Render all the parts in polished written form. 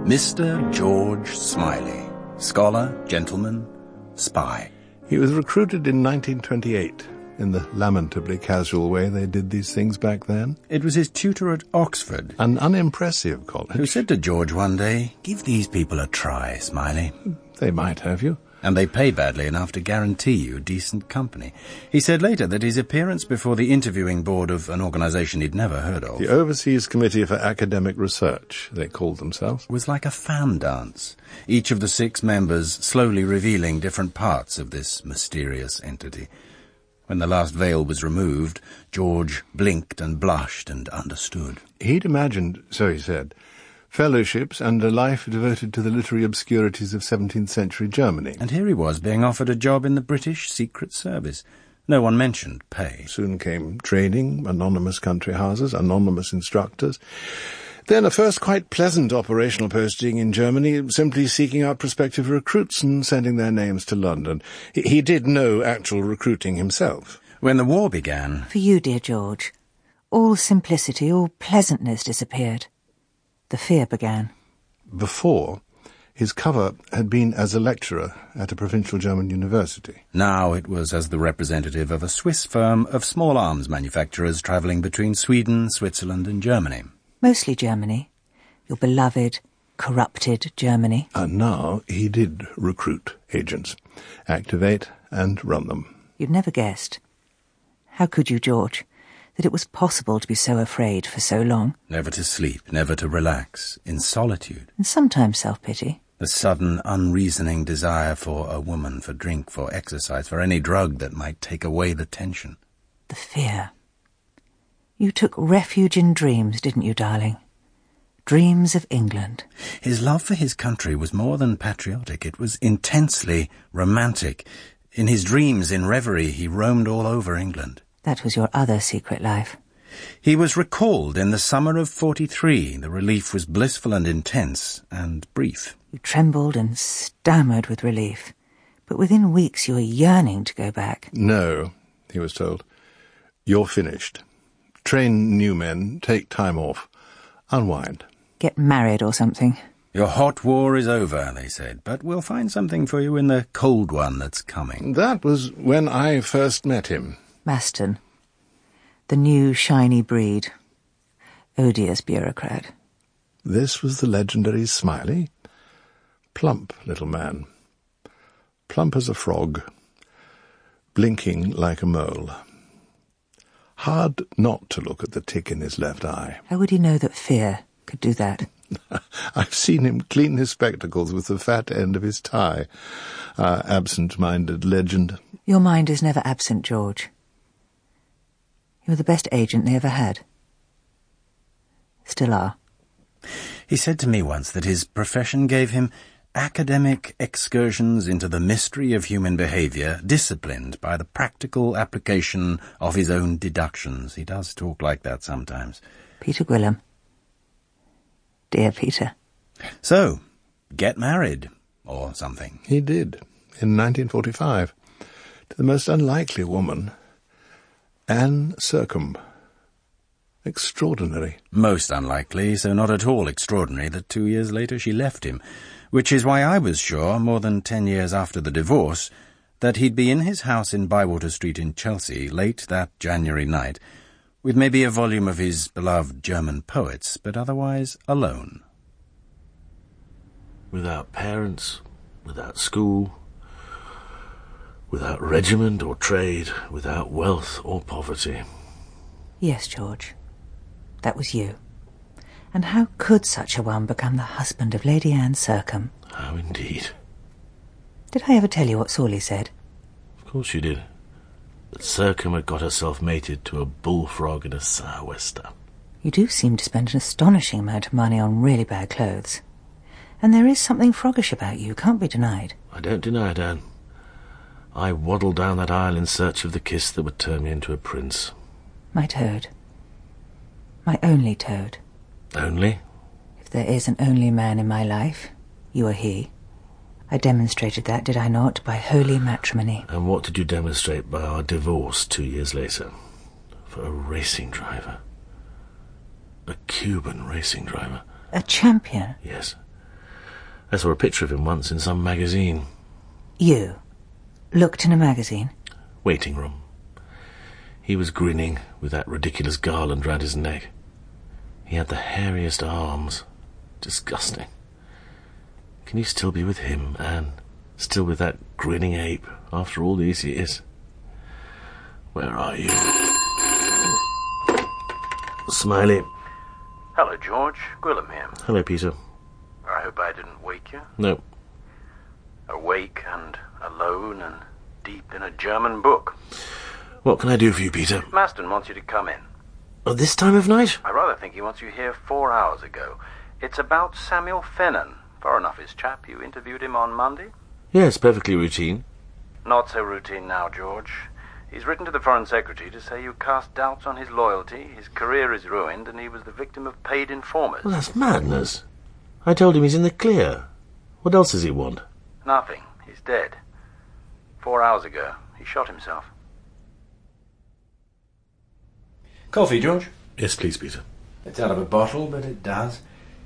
Mr. George Smiley, scholar, gentleman, spy. He was recruited in 1928, in the lamentably casual way they did these things back then. It was his tutor at Oxford, An unimpressive college. who said to George one day, "Give these people a try, Smiley." They might have you. And they pay badly enough to guarantee you decent company. He said later that his appearance before the interviewing board of an organisation he'd never heard of, The Overseas Committee for Academic Research, they called themselves. was like a fan dance, each of the 6 members slowly revealing different parts of this mysterious entity. When the last veil was removed, George blinked and blushed and understood. He'd imagined, so he said, fellowships and a life devoted to the literary obscurities of 17th century Germany. And here he was being offered a job in the British Secret Service. No one mentioned pay. Soon came training, anonymous country houses, anonymous instructors. Then a first quite pleasant operational posting in Germany, simply seeking out prospective recruits and sending their names to London. He did no actual recruiting himself. When the war began, For you, dear George, all simplicity, all pleasantness disappeared. The fear began. Before, his cover had been as a lecturer at a provincial German university. now it was as the representative of a Swiss firm of small arms manufacturers travelling between Sweden, Switzerland and Germany. Mostly Germany. Your beloved, corrupted Germany. And now he did recruit agents, activate and run them. You'd never guessed. How could you, George, that it was possible to be so afraid for so long? Never to sleep, never to relax, in solitude. And sometimes self-pity. The sudden, unreasoning desire for a woman, for drink, for exercise, for any drug that might take away the tension. The fear. You took refuge in dreams, didn't you, darling? Dreams of England. His love for his country was more than patriotic. It was intensely romantic. In his dreams, in reverie, he roamed all over England. That was your other secret life. He was recalled in the summer of 43. The relief was blissful and intense and brief. You trembled and stammered with relief. But within weeks you were yearning to go back. No, he was told. You're finished. Train new men, take time off, unwind. Get married or something. Your hot war is over, they said, but we'll find something for you in the cold one that's coming. That was when I first met him. Maston. The new shiny breed. Odious bureaucrat. This was the legendary Smiley. Plump little man. Plump as a frog. Blinking like a mole. Hard not to look at the tick in his left eye. How would he know that fear could do that? I've seen him clean his spectacles with the fat end of his tie. Absent-minded legend. Your mind is never absent, George. You're the best agent they ever had. Still are. He said to me once that his profession gave him academic excursions into the mystery of human behaviour, disciplined by the practical application of his own deductions. He does talk like that sometimes. Peter Gwilym. Dear Peter. So, get married, or something. He did, in 1945, to the most unlikely woman, Anne Sercombe. Extraordinary. Most unlikely, so not at all extraordinary that 2 years later she left him, which is why I was sure, more than 10 years after the divorce, that he'd be in his house in Bywater Street in Chelsea late that January night, with maybe a volume of his beloved German poets, but otherwise alone. Without parents, without school, without regiment or trade, without wealth or poverty. Yes, George. That was you. And how could such a one become the husband of Lady Anne Sercombe? How indeed. Did I ever tell you what Sawley said? Of course you did. That Sercombe had got herself mated to a bullfrog in a sou'wester. You do seem to spend an astonishing amount of money on really bad clothes. And there is something froggish about you, can't be denied. I don't deny it, Anne. I waddled down that aisle in search of the kiss that would turn me into a prince. My toad. My only toad. Only? If there is an only man in my life, you are he. I demonstrated that, did I not, by holy matrimony. And what did you demonstrate by our divorce 2 years later? For a racing driver. A Cuban racing driver. A champion? Yes. I saw a picture of him once in some magazine. You looked in a magazine? Waiting room. He was grinning with that ridiculous garland round his neck. He had the hairiest arms. Disgusting. Can you still be with him, Anne? Still with that grinning ape, after all these years? Where are you? Smiley. Hello, George. Gwilym here. Hello, Peter. I hope I didn't wake you. No. Awake and alone and deep in a German book. What can I do for you, Peter? Maston wants you to come in. At this time of night? I rather think he wants you here 4 hours ago. It's about Samuel Fennan. Foreign Office chap. You interviewed him on Monday? Yes, perfectly routine. Not so routine now, George. He's written to the Foreign Secretary to say you cast doubts on his loyalty, his career is ruined, and he was the victim of paid informers. Well, that's madness. I told him he's in the clear. What else does he want? Nothing. He's dead. 4 hours ago. He shot himself. Coffee, George? Yes, please, Peter. It's out of a bottle, but it does.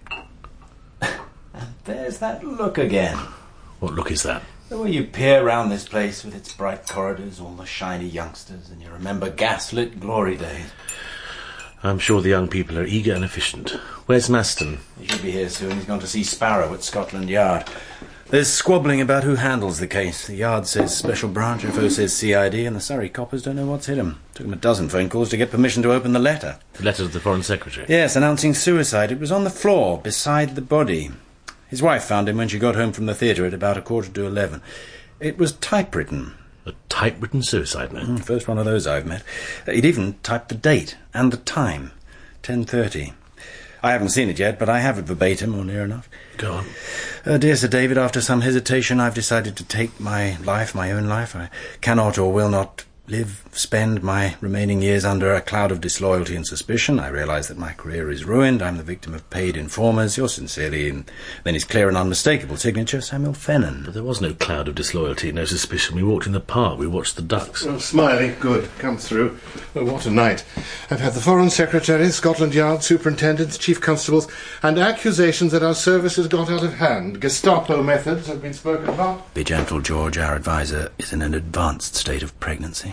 And there's that look again. What look is that? The way you peer round this place with its bright corridors, all the shiny youngsters, and you remember gaslit glory days. I'm sure the young people are eager and efficient. Where's Maston? He should be here soon. He's gone to see Sparrow at Scotland Yard. There's squabbling about who handles the case. The Yard says Special Branch, FO says CID, and the Surrey coppers don't know what's hit them. Took them a dozen phone calls to get permission to open the letter. The letter to the Foreign Secretary? Yes, announcing suicide. It was on the floor, beside the body. His wife found him when she got home from the theatre at about 11:15. It was typewritten. A typewritten suicide note? First one of those I've met. He'd even typed the date and the time. 10:30. I haven't seen it yet, but I have it verbatim, or near enough. Go on. Dear Sir David, after some hesitation, I've decided to take my life, my own life. I cannot or will not spend my remaining years under a cloud of disloyalty and suspicion. I realise that my career is ruined. I'm the victim of paid informers. Yours sincerely, and then his clear and unmistakable signature, Samuel Fennan. But there was no cloud of disloyalty, no suspicion. We walked in the park. We watched the ducks. Oh, Smiley, good. Come through. Oh, what a night. I've had the Foreign Secretary, Scotland Yard, superintendents, chief constables, and accusations that our service has got out of hand. Gestapo methods have been spoken about. Be gentle, George. Our adviser is in an advanced state of pregnancy.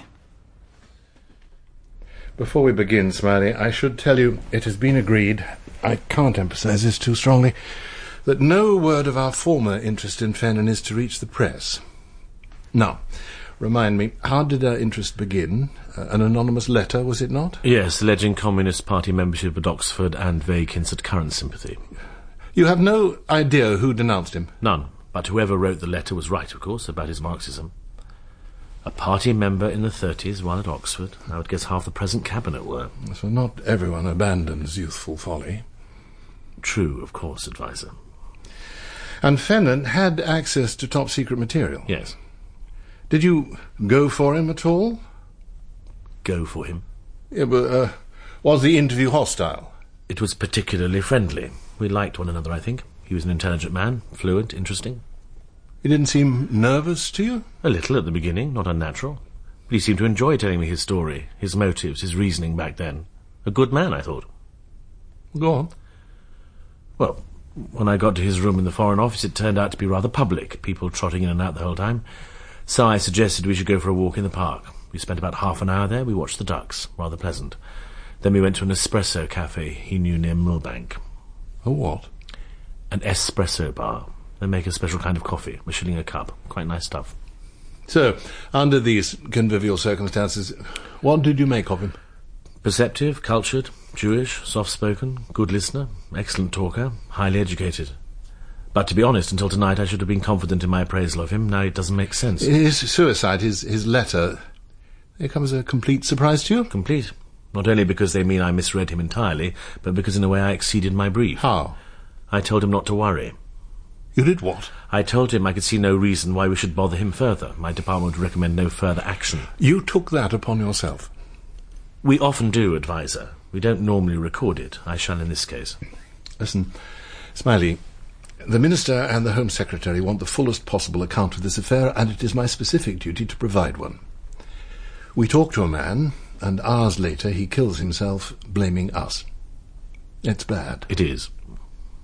Before we begin, Smiley, I should tell you it has been agreed, I can't emphasise this too strongly, that no word of our former interest in Fennan is to reach the press. Now, remind me, how did our interest begin? An anonymous letter, was it not? Yes, alleging Communist Party membership at Oxford and vague hints at current sympathy. You have no idea who denounced him? None, but whoever wrote the letter was right, of course, about his Marxism. A party member in the 30s, one at Oxford. I would guess half the present cabinet were. So not everyone abandons youthful folly. True, of course, adviser. And Fennan had access to top-secret material? Yes. Did you go for him at all? Go for him? Yeah, but, was the interview hostile? It was particularly friendly. We liked one another, I think. He was an intelligent man, fluent, interesting. He didn't seem nervous to you? A little at the beginning, not unnatural. But he seemed to enjoy telling me his story, his motives, his reasoning back then. A good man, I thought. Go on. Well, when I got to his room in the Foreign Office, it turned out to be rather public, people trotting in and out the whole time. So I suggested we should go for a walk in the park. We spent about half an hour there. We watched the ducks. Rather pleasant. Then we went to an espresso cafe he knew near Millbank. A what? An espresso bar. They make a special kind of coffee, a shilling a cup. Quite nice stuff. So, under these convivial circumstances, what did you make of him? Perceptive, cultured, Jewish, soft-spoken, good listener, excellent talker, highly educated. But to be honest, until tonight I should have been confident in my appraisal of him. Now it doesn't make sense. His suicide, his letter, it comes as a complete surprise to you? Complete. Not only because they mean I misread him entirely, but because in a way I exceeded my brief. How? I told him not to worry. You did what? I told him I could see no reason why we should bother him further. My department would recommend no further action. You took that upon yourself? We often do, adviser. We don't normally record it. I shall in this case. Listen, Smiley, the Minister and the Home Secretary want the fullest possible account of this affair, and it is my specific duty to provide one. We talk to a man, and hours later he kills himself, blaming us. It's bad. It is.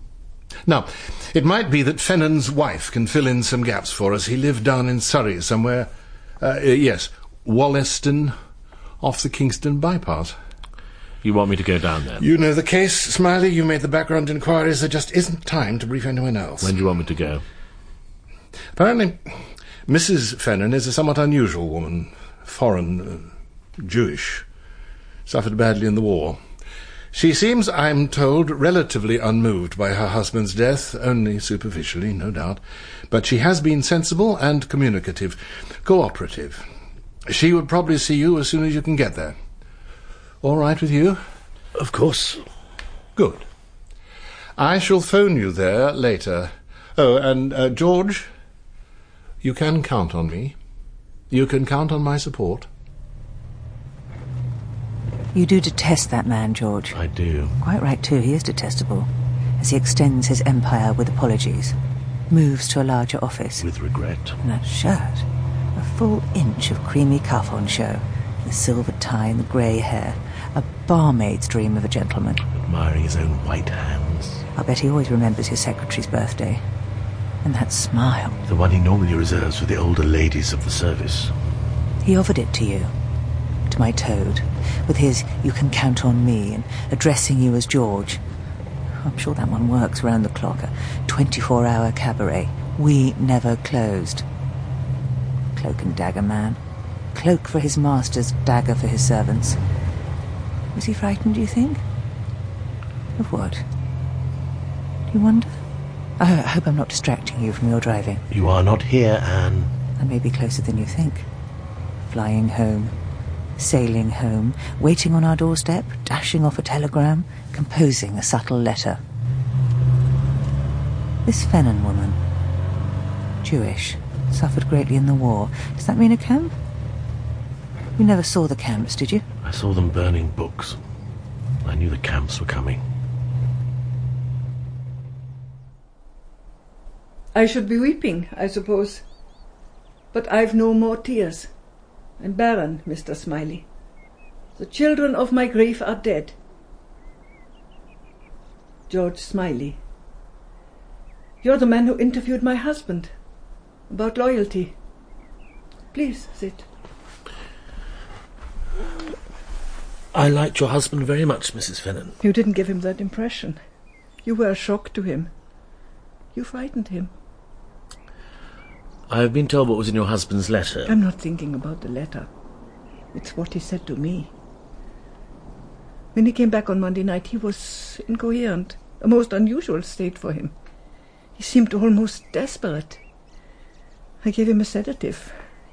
Now, it might be that Fennon's wife can fill in some gaps for us. He lived down in Surrey somewhere. Yes, Wollaston, off the Kingston bypass. You want me to go down there? You know the case, Smiley. You made the background inquiries. There just isn't time to brief anyone else. When do you want me to go? Apparently, Mrs. Fennon is a somewhat unusual woman. Foreign, Jewish. Suffered badly in the war. She seems, I'm told, relatively unmoved by her husband's death, only superficially, no doubt. But she has been sensible and communicative, cooperative. She would probably see you as soon as you can get there. All right with you? Of course. Good. I shall phone you there later. Oh, and George, you can count on me. You can count on my support. You do detest that man, George. I do. Quite right, too. He is detestable. As he extends his empire with apologies, moves to a larger office. With regret. And that shirt. A full inch of creamy cuff on show. The silver tie and the grey hair. A barmaid's dream of a gentleman. Admiring his own white hands. I'll bet he always remembers his secretary's birthday. And that smile. The one he normally reserves for the older ladies of the service. He offered it to you. To my Toad. With his "you can count on me" and addressing you as George. I'm sure that one works round the clock. A 24-hour cabaret. We never closed. Cloak and dagger man. Cloak for his masters, dagger for his servants. Was he frightened, do you think? Of what? Do you wonder? I hope I'm not distracting you from your driving. You are not here, Anne. I may be closer than you think. Flying home. Sailing home, waiting on our doorstep, dashing off a telegram, composing a subtle letter. This Fennon woman, Jewish, suffered greatly in the war. Does that mean a camp? You never saw the camps, did you? I saw them burning books. I knew the camps were coming. I should be weeping, I suppose. But I've no more tears. I'm barren, Mr. Smiley. The children of my grief are dead. George Smiley. You're the man who interviewed my husband about loyalty. Please sit. I liked your husband very much, Mrs. Fennon. You didn't give him that impression. You were a shock to him. You frightened him. I have been told what was in your husband's letter. I'm not thinking about the letter. It's what he said to me. When he came back on Monday night, he was incoherent, a most unusual state for him. He seemed almost desperate. I gave him a sedative.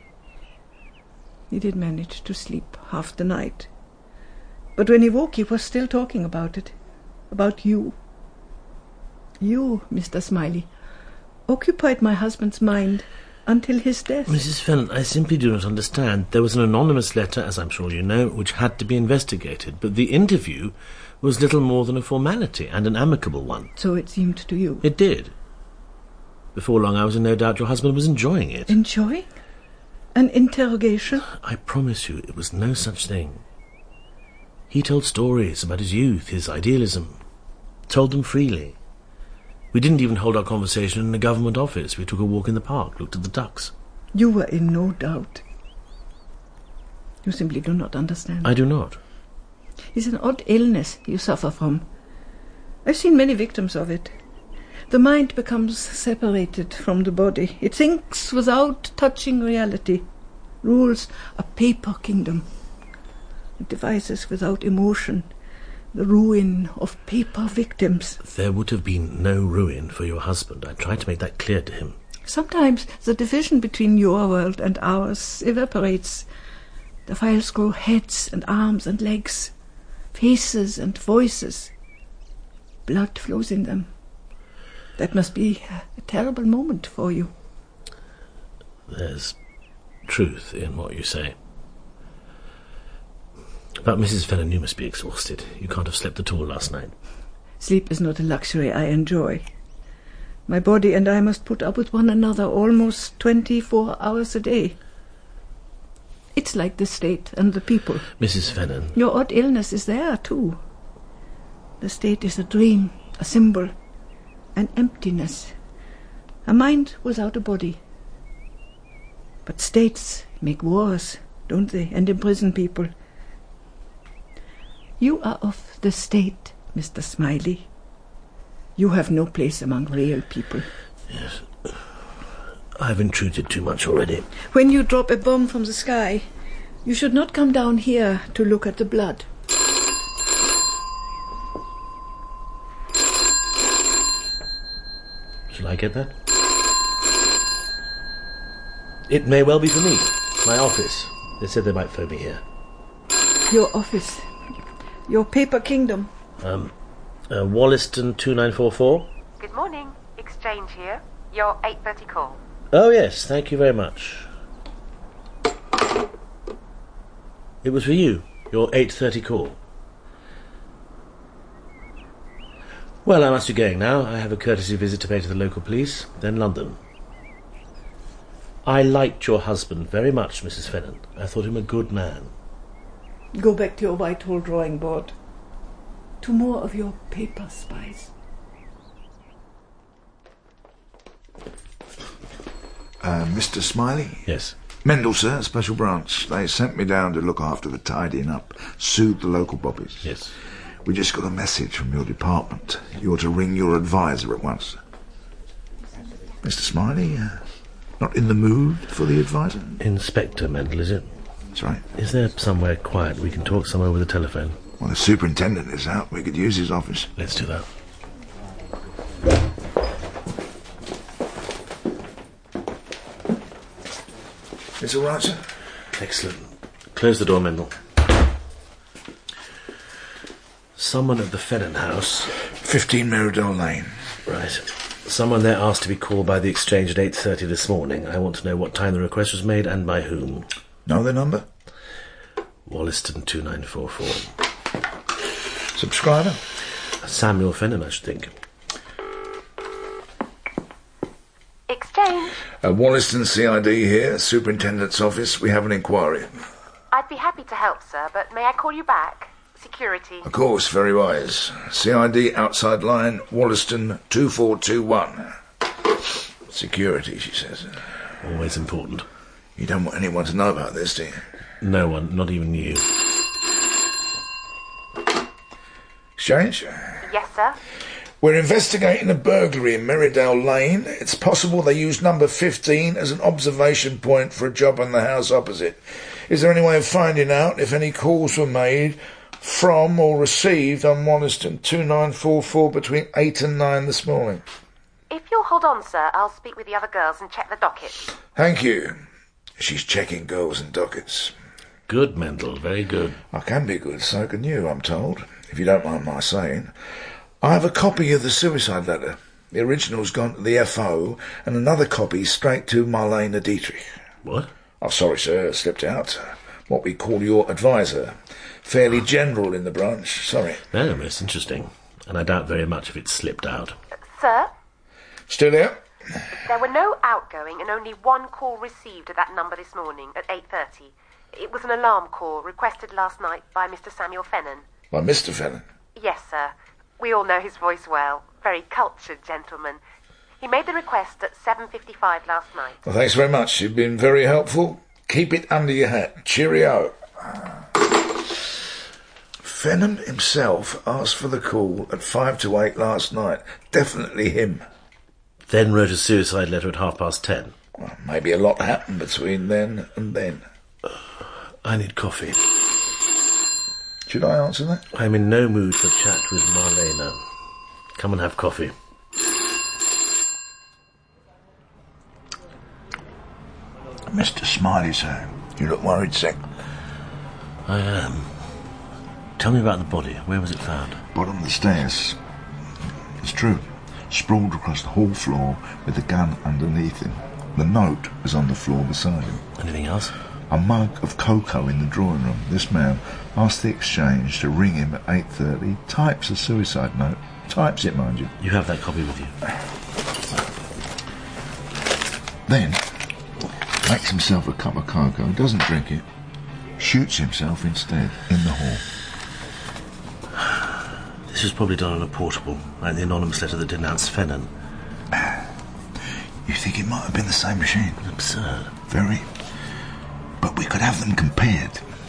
He did manage to sleep half the night. But when he woke, he was still talking about it. About you. You, Mr. Smiley, occupied my husband's mind until his death. Mrs. Fennon, I simply do not understand. There was an anonymous letter, as I'm sure you know, which had to be investigated, but the interview was little more than a formality, and an amicable one. So it seemed to you. It did. Before long I was in no doubt your husband was enjoying it. Enjoying? An interrogation? I promise you it was no such thing. He told stories about his youth, his idealism. Told them freely. We didn't even hold our conversation in a government office. We took a walk in the park, looked at the ducks. You were in no doubt. You simply do not understand. I do not. It's an odd illness you suffer from. I've seen many victims of it. The mind becomes separated from the body. It thinks without touching reality. Rules a paper kingdom. It devises without emotion the ruin of paper victims. There would have been no ruin for your husband. I tried to make that clear to him. Sometimes the division between your world and ours evaporates. The files grow heads and arms and legs, faces and voices. Blood flows in them. That must be a terrible moment for you. There's truth in what you say. But Mrs. Fennon, you must be exhausted. You can't have slept at all last night. Sleep is not a luxury I enjoy. My body and I must put up with one another almost 24 hours a day. It's like the state and the people. Mrs. Fennon. Your odd illness is there, too. The state is a dream, a symbol, an emptiness, a mind without a body. But states make wars, don't they, and imprison people. You are of the state, Mr. Smiley. You have no place among real people. Yes. I've intruded too much already. When you drop a bomb from the sky, you should not come down here to look at the blood. Shall I get that? It may well be for me. My office. They said they might phone me here. Your office. Your paper kingdom. Wollaston 2944. Good morning. Exchange here. Your 8:30 call. Oh, yes. Thank you very much. It was for you. Your 8:30 call. Well, I must be going now. I have a courtesy visit to pay to the local police, then London. I liked your husband very much, Mrs. Fennan. I thought him a good man. Go back to your Whitehall drawing board. To more of your paper spies. Mr. Smiley? Yes. Mendel, sir, Special Branch. They sent me down to look after the tidying up, soothe the local bobbies. Yes. We just got a message from your department. You're to ring your advisor at once. Mr. Smiley, not in the mood for the advisor? Inspector Mendel, is it? That's right. Is there somewhere quiet we can talk somewhere with a telephone? Well, the superintendent is out. We could use his office. Let's do that. It's all right, sir? Excellent. Close the door, Mendel. Someone at the Fennan house. 15 Meridell Lane. Right. Someone there asked to be called by the Exchange at 8:30 this morning. I want to know what time the request was made and by whom. Know the number? Wollaston 2944. Subscriber? Samuel Fennan, I should think. Exchange. Wollaston CID here, Superintendent's office. We have an inquiry. I'd be happy to help, sir, but may I call you back? Security. Of course, very wise. CID outside line, Wollaston 2421. Security, she says. Always important. You don't want anyone to know about this, do you? No one, not even you. Exchange? Yes, sir. We're investigating a burglary in Meridell Lane. It's possible they used number 15 as an observation point for a job on the house opposite. Is there any way of finding out if any calls were made from or received on Wollaston 2944 between 8 and 9 this morning? If you'll hold on, sir, I'll speak with the other girls and check the docket. Thank you. She's checking girls and dockets. Good, Mendel, very good. I can be good, so can you, I'm told, if you don't mind my saying. I have a copy of the suicide letter. The original's gone to the FO, and another copy straight to Marlene Dietrich. What? Oh, sorry, sir, slipped out. What we call your advisor. Fairly general in the branch, sorry. No, most interesting. And I doubt very much if it slipped out. Sir? Still here? There were no outgoing and only one call received at that number this morning at 8:30. It was an alarm call requested last night by Mr. Samuel Fennan. By Mr. Fennan? Yes, sir. We all know his voice well. Very cultured gentleman. He made the request at 7:55 last night. Well, thanks very much. You've been very helpful. Keep it under your hat. Cheerio. Fennan himself asked for the call at 5 to 8 last night. Definitely him. Then wrote a suicide letter at 10:30. Well, maybe a lot happened between then and then. I need coffee. Should I answer that? I'm in no mood for chat with Marlena. Come and have coffee. Mr. Smiley, sir. You look worried, sick. I am. Tell me about the body. Where was it found? Bottom of the stairs. It's true. Sprawled across the hall floor with the gun underneath him. The note was on the floor beside him. Anything else? A mug of cocoa in the drawing room. This man asked the Exchange to ring him at 8:30. Types a suicide note. Types it, mind you. You have that copy with you. Then makes himself a cup of cocoa, doesn't drink it, shoots himself instead in the hall. This was probably done on a portable, like the anonymous letter that denounced Fennon. You think it might have been the same machine? Absurd. Very. But we could have them compared.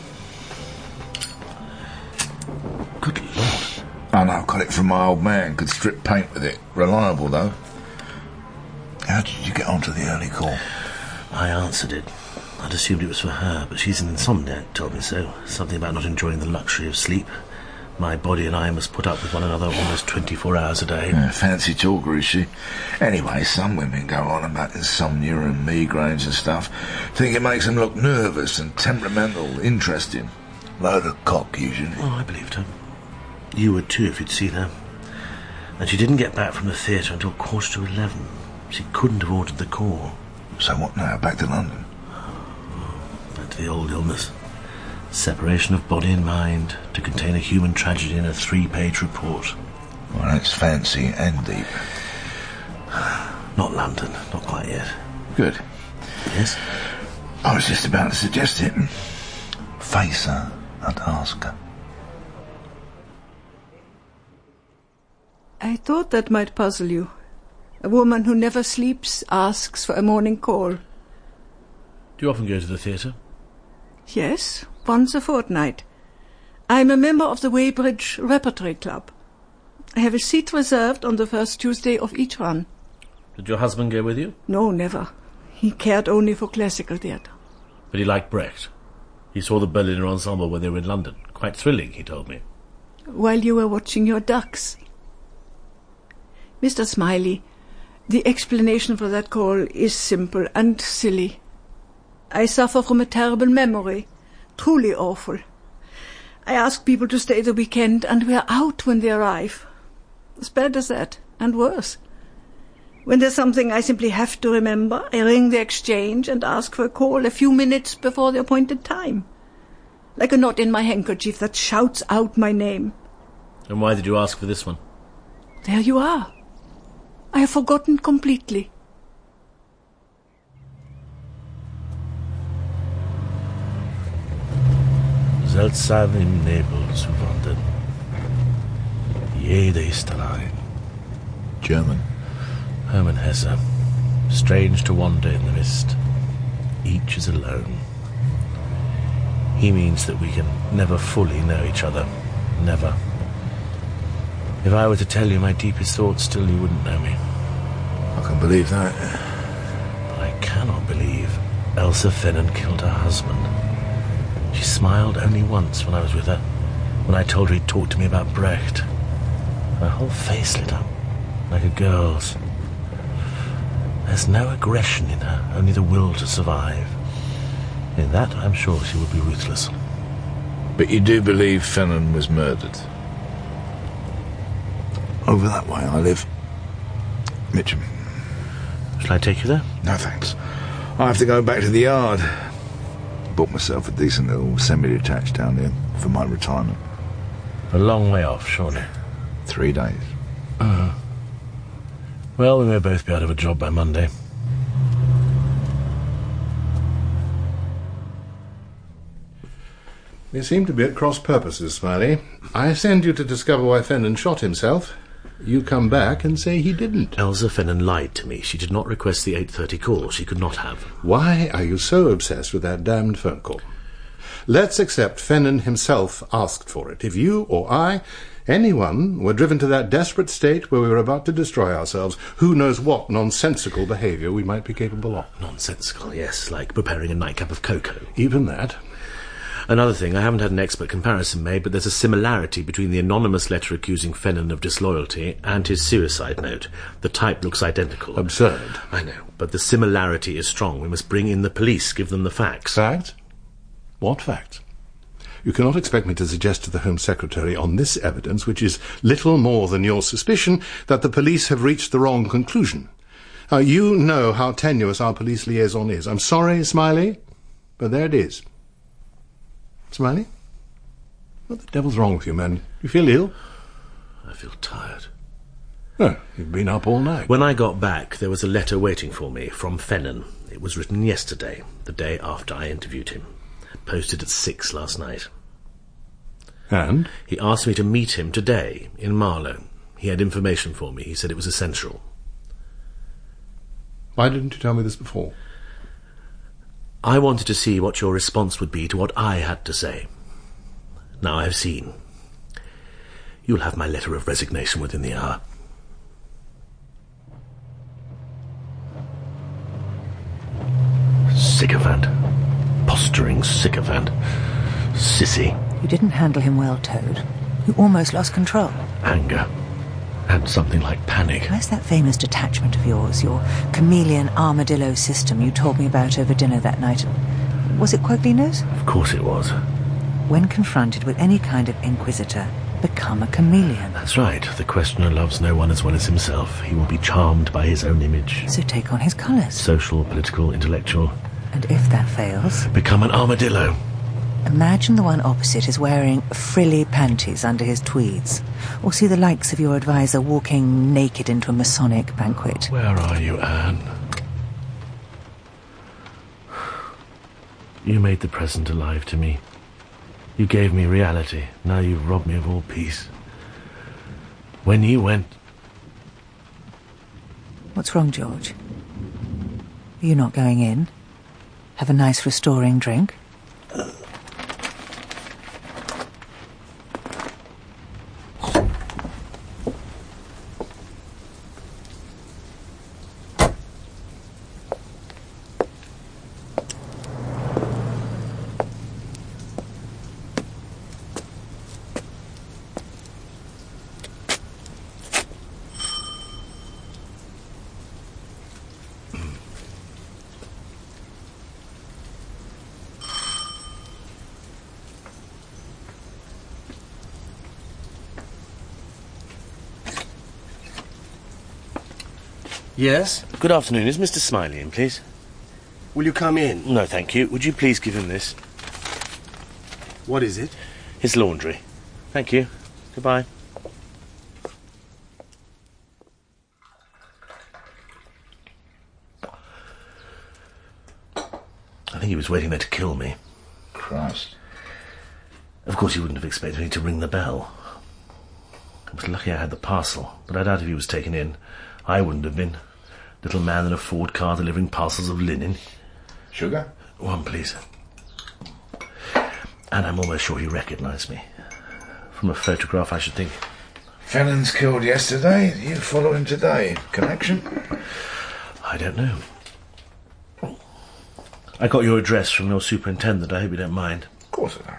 Good Lord. I know, got it from my old man. Could strip paint with it. Reliable, though. How did you get onto the early call? I answered it. I'd assumed it was for her, but she's an insomniac, told me so. Something about not enjoying the luxury of sleep. My body and I must put up with one another almost 24 hours a day. Yeah, fancy talker, is she? Anyway, some women go on about insomnia and migraines and stuff. Think it makes them look nervous and temperamental, interesting. Load of cock, usually. Oh, I believed her. You would too if you'd seen her. And she didn't get back from the theatre until 11:15. She couldn't have ordered the call. So what now? Back to London? Back to the old illness. Separation of body and mind to contain a human tragedy in a 3-page report. Well, that's fancy and deep. Not London, not quite yet. Good. Yes? I was just about to suggest it. Face her and ask her. I thought that might puzzle you. A woman who never sleeps asks for a morning call. Do you often go to the theatre? Yes, once a fortnight. I'm a member of the Weybridge Repertory Club. I have a seat reserved on the first Tuesday of each run. Did your husband go with you? No, never. He cared only for classical theatre. But he liked Brecht. He saw the Berliner Ensemble when they were in London. Quite thrilling, he told me. While you were watching your ducks. Mr. Smiley, the explanation for that call is simple and silly. I suffer from a terrible memory. Truly awful. I ask people to stay the weekend and we are out when they arrive. As bad as that, and worse. When there's something I simply have to remember, I ring the exchange and ask for a call a few minutes before the appointed time. Like a knot in my handkerchief that shouts out my name. And why did you ask for this one? There you are. I have forgotten completely. Seltsam im Nebel zu wandern. Jeder ist allein. German. Hermann Hesse. Strange to wander in the mist. Each is alone. He means that we can never fully know each other. Never. If I were to tell you my deepest thoughts, still you wouldn't know me. I can believe that. But I cannot believe Elsa Fennon killed her husband. She smiled only once when I was with her, when I told her he'd talked to me about Brecht. Her whole face lit up, like a girl's. There's no aggression in her, only the will to survive. In that, I'm sure she would be ruthless. But you do believe Fennon was murdered? Over that way I live. Mitcham. Shall I take you there? No, thanks. I have to go back to the yard. Bought myself a decent little semi-detached down there for my retirement. A long way off, surely. 3 days. Well, we may both be out of a job by Monday. You seem to be at cross purposes, Smiley. I send you to discover why Fennon shot himself. You come back and say he didn't. Elsa Fennon lied to me. She did not request the 8:30 call. She could not have. Why are you so obsessed with that damned phone call? Let's accept Fennon himself asked for it. If you or I, anyone, were driven to that desperate state where we were about to destroy ourselves, who knows what nonsensical behaviour we might be capable of. Nonsensical, yes, like preparing a nightcap of cocoa. Even that. Another thing, I haven't had an expert comparison made, but there's a similarity between the anonymous letter accusing Fennon of disloyalty and his suicide note. The type looks identical. Absurd. I know, but the similarity is strong. We must bring in the police, give them the facts. Facts? What facts? You cannot expect me to suggest to the Home Secretary on this evidence, which is little more than your suspicion, that the police have reached the wrong conclusion. You know how tenuous our police liaison is. I'm sorry, Smiley, but there it is. Smiley? What the devil's wrong with you, man? You feel ill? I feel tired. Oh, you've been up all night. When I got back, there was a letter waiting for me from Fennon. It was written yesterday, the day after I interviewed him. Posted at 6 last night. And? He asked me to meet him today in Marlow. He had information for me. He said it was essential. Why didn't you tell me this before? I wanted to see what your response would be to what I had to say. Now I have seen. You'll have my letter of resignation within the hour. Sycophant. Posturing sycophant. Sissy. You didn't handle him well, Toad. You almost lost control. Anger. And something like panic. Where's that famous detachment of yours, your chameleon armadillo system you told me about over dinner that night? Was it Quaglino's? Of course it was. When confronted with any kind of inquisitor, become a chameleon. That's right. The questioner loves no one as well as himself. He will be charmed by his own image. So take on his colours. Social, political, intellectual. And if that fails? Become an armadillo. Imagine the one opposite is wearing frilly panties under his tweeds. Or see the likes of your advisor walking naked into a Masonic banquet. Where are you, Anne? You made the present alive to me. You gave me reality. Now you've robbed me of all peace. When you went... What's wrong, George? Are you not going in? Have a nice restoring drink? Yes? Good afternoon. Is Mr. Smiley in, please? Will you come in? No, thank you. Would you please give him this? What is it? His laundry. Thank you. Goodbye. I think he was waiting there to kill me. Christ. Of course, he wouldn't have expected me to ring the bell. I was lucky I had the parcel, but I doubt if he was taken in. I wouldn't have been. Little man in a Ford car delivering parcels of linen. Sugar? One, please. And I'm almost sure he recognised me. From a photograph, I should think. Fennon's killed yesterday. You follow him today. Connection? I don't know. I got your address from your superintendent. I hope you don't mind. Of course I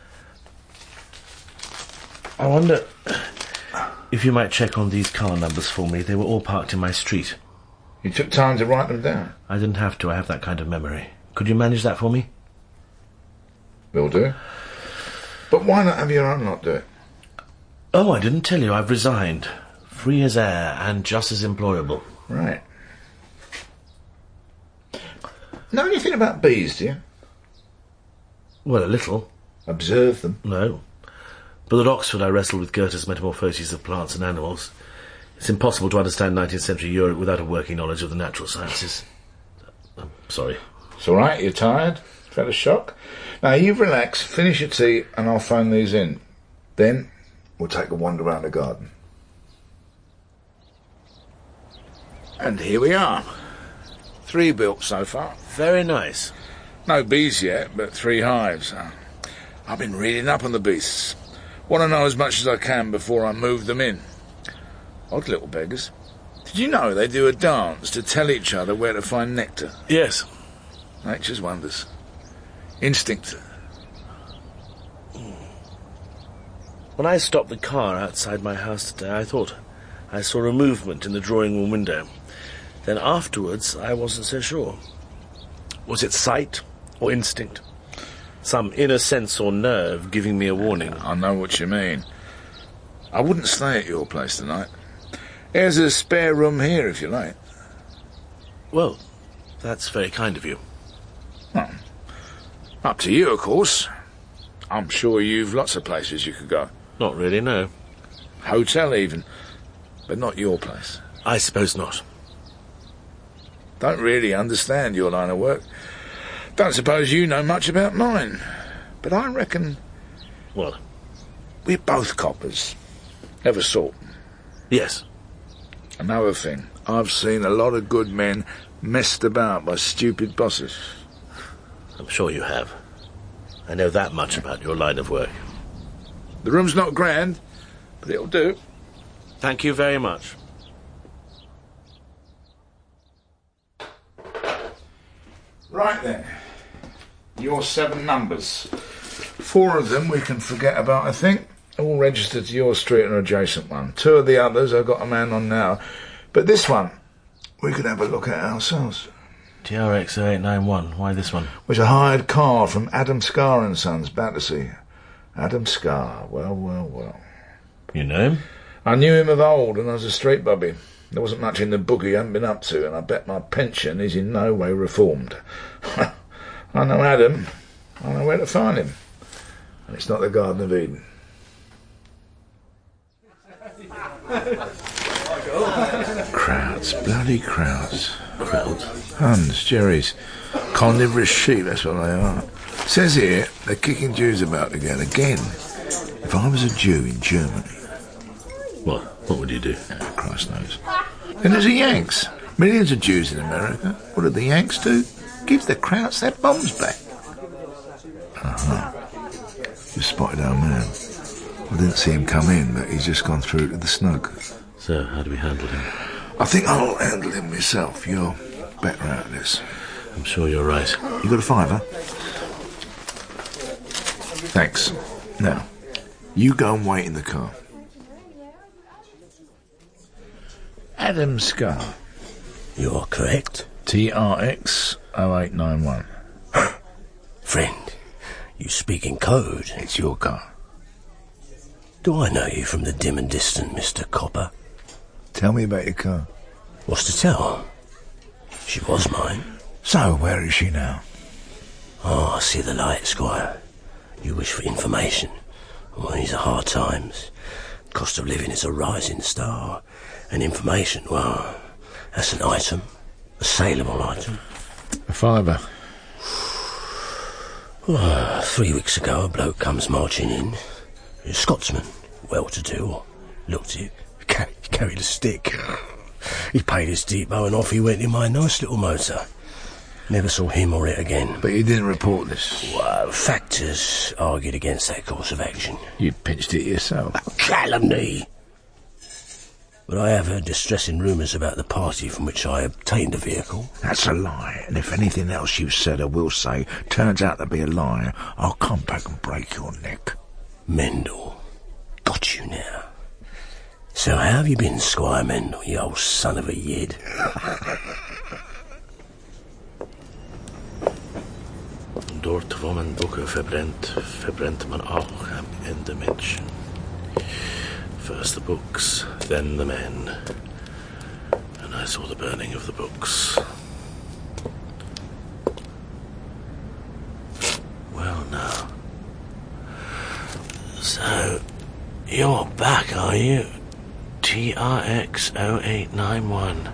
don't. I wonder if you might check on these car numbers for me. They were all parked in my street. You took time to write them down? I didn't have to. I have that kind of memory. Could you manage that for me? Will do. But why not have your own lot do it? Oh, I didn't tell you. I've resigned. Free as air and just as employable. Right. Know anything about bees, do you? Well, a little. Observe them? No. But at Oxford I wrestled with Goethe's metamorphoses of plants and animals. It's impossible to understand 19th century Europe without a working knowledge of the natural sciences. I'm sorry. It's all right, you're tired? Had a shock? Now, you relax, finish your tea, and I'll phone these in. Then, we'll take a wander around the garden. And here we are. 3 built so far. Very nice. No bees yet, but 3 hives. I've been reading up on the beasts. Want to know as much as I can before I move them in. Odd little beggars. Did you know they do a dance to tell each other where to find nectar? Yes. Nature's wonders. Instinct. When I stopped the car outside my house today, I thought I saw a movement in the drawing-room window. Then afterwards, I wasn't so sure. Was it sight or instinct? Some inner sense or nerve giving me a warning? I know what you mean. I wouldn't stay at your place tonight. There's a spare room here, if you like. Well, that's very kind of you. Well, up to you, of course. I'm sure you've lots of places you could go. Not really, no. Hotel, even. But not your place. I suppose not. Don't really understand your line of work. Don't suppose you know much about mine. But I reckon... What? we're both coppers. Ever saw? Yes. Another thing, I've seen a lot of good men messed about by stupid bosses. I'm sure you have. I know that much about your line of work. The room's not grand, but it'll do. Thank you very much. Right then. Your 7 numbers. 4 of them we can forget about, I think. All registered to your street and adjacent one. 2 of the others I've got a man on now. But this one, we could have a look at ourselves. TRX 0891. Why this one? It was a hired car from Adam Scar and Sons, Battersea. Adam Scar, well. You know him? I knew him of old, and I was a street bubby. There wasn't much in the book he hadn't been up to, and I bet my pension he's in no way reformed. I know Adam. I know where to find him. And it's not the Garden of Eden. Crowds, bloody crowds. Crowds? Huns, Jerry's. Carnivorous sheep, that's what they are. Says here, they're kicking Jews about again. If I was a Jew in Germany... What? What would you do? Oh, Christ knows. Then there's the Yanks. Millions of Jews in America. What did the Yanks do? Give the Krauts their bombs back. You spotted our man. I didn't see him come in, but he's just gone through to the snug. So, how do we handle him? I think I'll handle him myself. You're better at this. I'm sure you're right. You got a £5? Thanks. Now, you go and wait in the car. Adam Scar. You're correct. TRX 0891. Friend, you speak in code. It's your car. Do I know you from the dim and distant, Mr. Copper? Tell me about your car. What's to tell? She was mine. So, where is she now? Oh, I see the light, Squire. You wish for information. Well, these are hard times. Cost of living is a rising star. And information, well, that's an item. A saleable item. A £5. 3 weeks ago, a bloke comes marching in. A Scotsman, well-to-do, or looked it. He carried a stick. He paid his depot and off he went in my nice little motor. Never saw him or it again. But you didn't report this? Well, factors argued against that course of action. You pinched it yourself. Calumny! But I have heard distressing rumours about the party from which I obtained the vehicle. That's a lie, and if anything else you've said or will say turns out to be a lie, I'll come back and break your neck. Mendel. Got you now. So how have you been, Squire Mendel, you old son of a yid? Dort wo man boeken verbrennt man auch am Ende Menschen. First the books, then the men. And I saw the burning of the books. Well, now. So, you're back, are you? TRX 0891.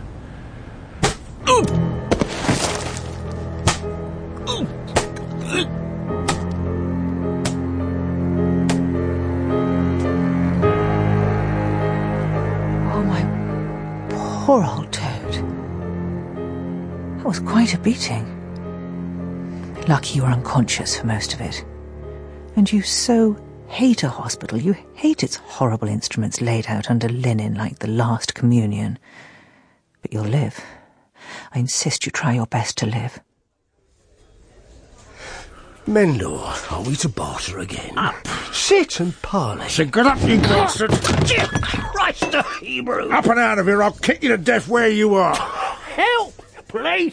Oh, my poor old Toad. That was quite a beating. Lucky you were unconscious for most of it. And you so hate a hospital. You hate its horrible instruments laid out under linen like the Last Communion. But you'll live. I insist you try your best to live. Mendel, are we to barter again? Up! Sit and parley. So get up, you bastard! Christ the Hebrew! Up and out of here, I'll kick you to death where you are! Help, please!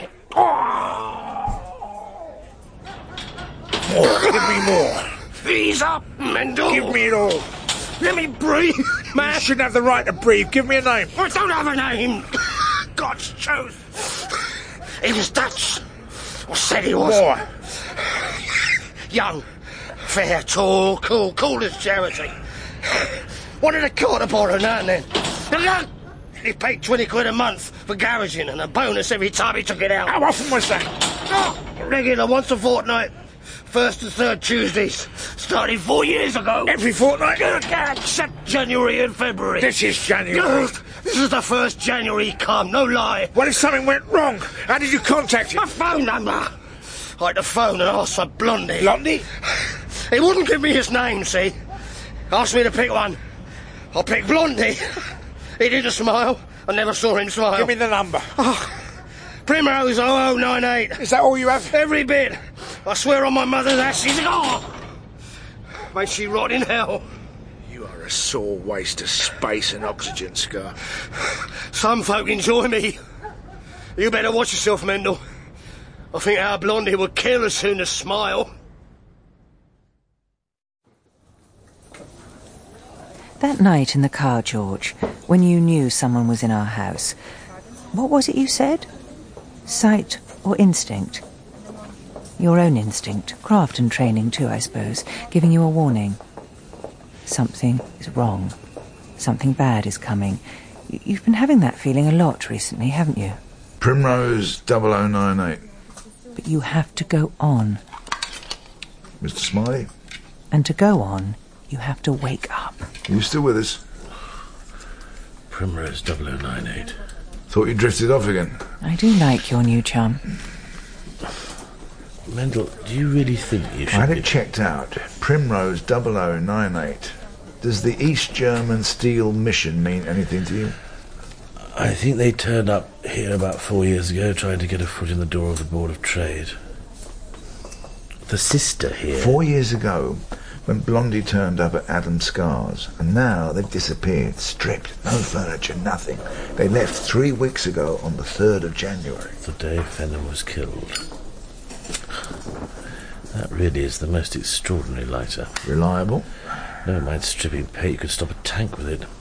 Give me more! Ease up, Mendel! Give me it all! Let me breathe, man! You shouldn't have the right to breathe. Give me a name. I don't have a name! God's truth! He was Dutch. I said he was. More. Young, fair, tall, cool as charity. Wanted a quarter boiler now and then. And look, he paid 20 quid a month for garaging and a bonus every time he took it out. How often was that? Regular, once a fortnight. First and third Tuesdays. Started 4 years ago. Every fortnight? Except January and February. This is January. This is the first January come, no lie. What if something went wrong? How did you contact him? My phone number. I had to phone and ask for Blondie. Blondie? He wouldn't give me his name, see? Asked me to pick one. I picked Blondie. He didn't smile. I never saw him smile. Give me the number. Primrose 0098. Is that all you have? Every bit. I swear on my mother's ashes. May she rot in hell. You are a sore waste of space and oxygen, Scar. Some folk enjoy me. You better watch yourself, Mendel. I think our Blondie would kill as soon as smile. That night in the car, George, when you knew someone was in our house, what was it you said? Sight or instinct? Your own instinct, craft and training too, I suppose, giving you a warning. Something is wrong. Something bad is coming. You've been having that feeling a lot recently, haven't you? Primrose 0098. But you have to go on. Mr. Smiley? And to go on, you have to wake up. Are you still with us? Primrose 0098. Thought you drifted off again. I do like your new chum. Mendel, do you really think you should... I had it checked out. Primrose 0098. Does the East German Steel Mission mean anything to you? I think they turned up here about 4 years ago trying to get a foot in the door of the Board of Trade. The sister here... 4 years ago, when Blondie turned up at Adam Scar's, and now they've disappeared, stripped, no furniture, nothing. They left 3 weeks ago on the 3rd of January. The day Fennan was killed. That really is the most extraordinary lighter. Reliable? Never mind stripping paint, you could stop a tank with it.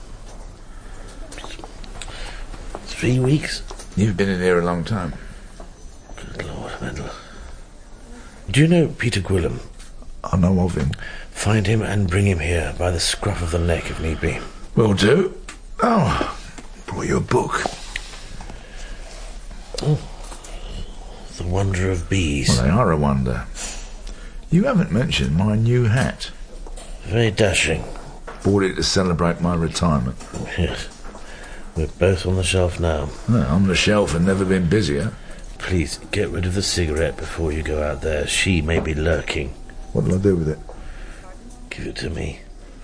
3 weeks? You've been in here a long time. Good Lord, Mendel. Do you know Peter Gwilym? I know of him. Find him and bring him here, by the scruff of the neck if need be. Will do. Oh, brought you a book. Oh. The Wonder of Bees. Well, they are a wonder. You haven't mentioned my new hat. Very dashing. Bought it to celebrate my retirement. Yes. We're both on the shelf now. Well, on the shelf and never been busier. Please, get rid of the cigarette before you go out there. She may be lurking. What'll I do with it? Give it to me.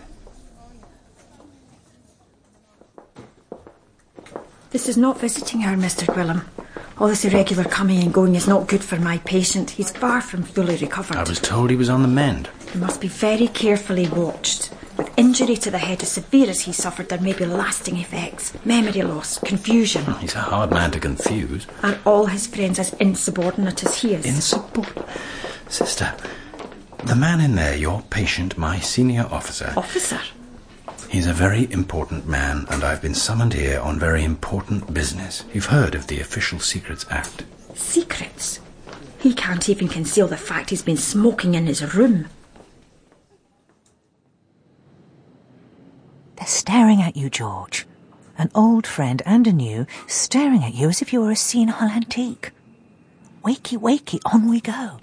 This is not visiting hour, Mr. Gwilym. All this irregular coming and going is not good for my patient. He's far from fully recovered. I was told he was on the mend. He must be very carefully watched. With injury to the head as severe as he suffered, there may be lasting effects. Memory loss, confusion. He's a hard man to confuse. Are all his friends as insubordinate as he is? Insubordinate? Sister, the man in there, your patient, my senior officer... Officer? He's a very important man, and I've been summoned here on very important business. You've heard of the Official Secrets Act. Secrets? He can't even conceal the fact he's been smoking in his room. They're staring at you, George. An old friend and a new, staring at you as if you were a senile antique. Wakey, wakey, on we go.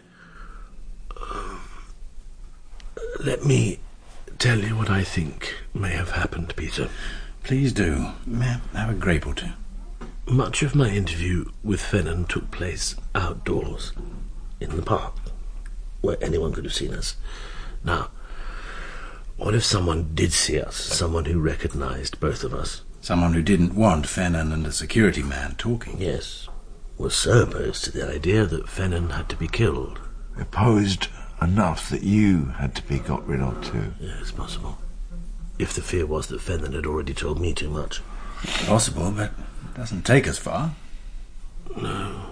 Let me tell you what I think may have happened, Peter. Please do. May I have a grape or two? Much of my interview with Fennan took place outdoors, in the park, where anyone could have seen us. Now, what if someone did see us, someone who recognised both of us? Someone who didn't want Fennan and a security man talking? Yes. Was so opposed to the idea that Fennan had to be killed. Opposed enough that you had to be got rid of too. Yeah, it's possible. If the fear was that Fennan had already told me too much. Possible, but it doesn't take us far. No.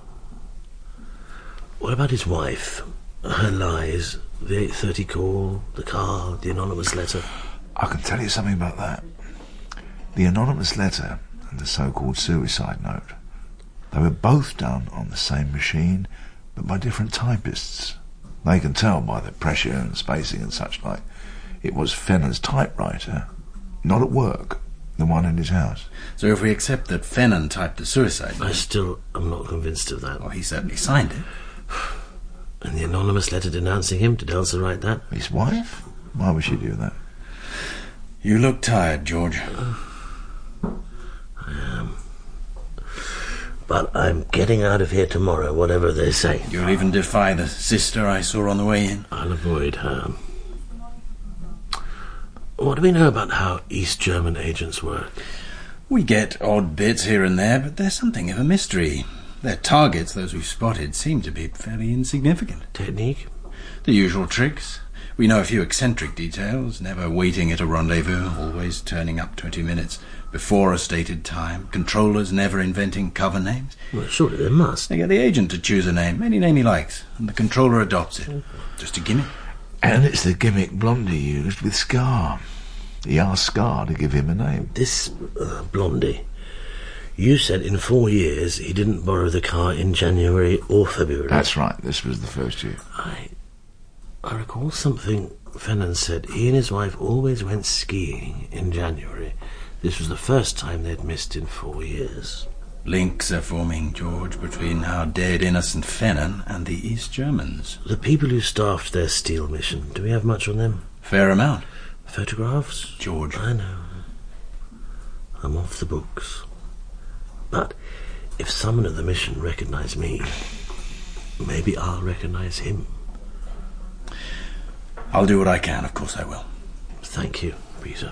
What about his wife? Her lies, the 8:30 call, the car, the anonymous letter? I can tell you something about that. The anonymous letter and the so-called suicide note, they were both done on the same machine, but by different typists. They can tell by the pressure and spacing and such like. It was Fennan's typewriter, not at work, the one in his house. So if we accept that Fennan typed the suicide note... I still am not convinced of that. Well, he certainly signed it. And the anonymous letter denouncing him, did Elsa write that? His wife? Why would she do that? You look tired, George. I am. But I'm getting out of here tomorrow, whatever they say. You'll even defy the sister I saw on the way in? I'll avoid her. What do we know about how East German agents work? We get odd bits here and there, but there's something of a mystery. Their targets, those we've spotted, seem to be fairly insignificant. Technique? The usual tricks. We know a few eccentric details, never waiting at a rendezvous, always turning up 20 minutes before a stated time, controllers never inventing cover names. Well, surely they must. They get the agent to choose a name, any name he likes, and the controller adopts it. Just a gimmick. And it's the gimmick Blondie used with Scar. He asked Scar to give him a name. This Blondie, you said in 4 years he didn't borrow the car in January or February. That's right, this was the first year. I recall something Fennan said. He and his wife always went skiing in January. This was the first time they'd missed in 4 years. Links are forming, George, between our dead innocent Fennan and the East Germans. The people who staffed their steel mission, do we have much on them? Fair amount. Photographs? George. I know. I'm off the books. But if someone at the mission recognise me, maybe I'll recognise him. I'll do what I can, of course I will. Thank you, Peter.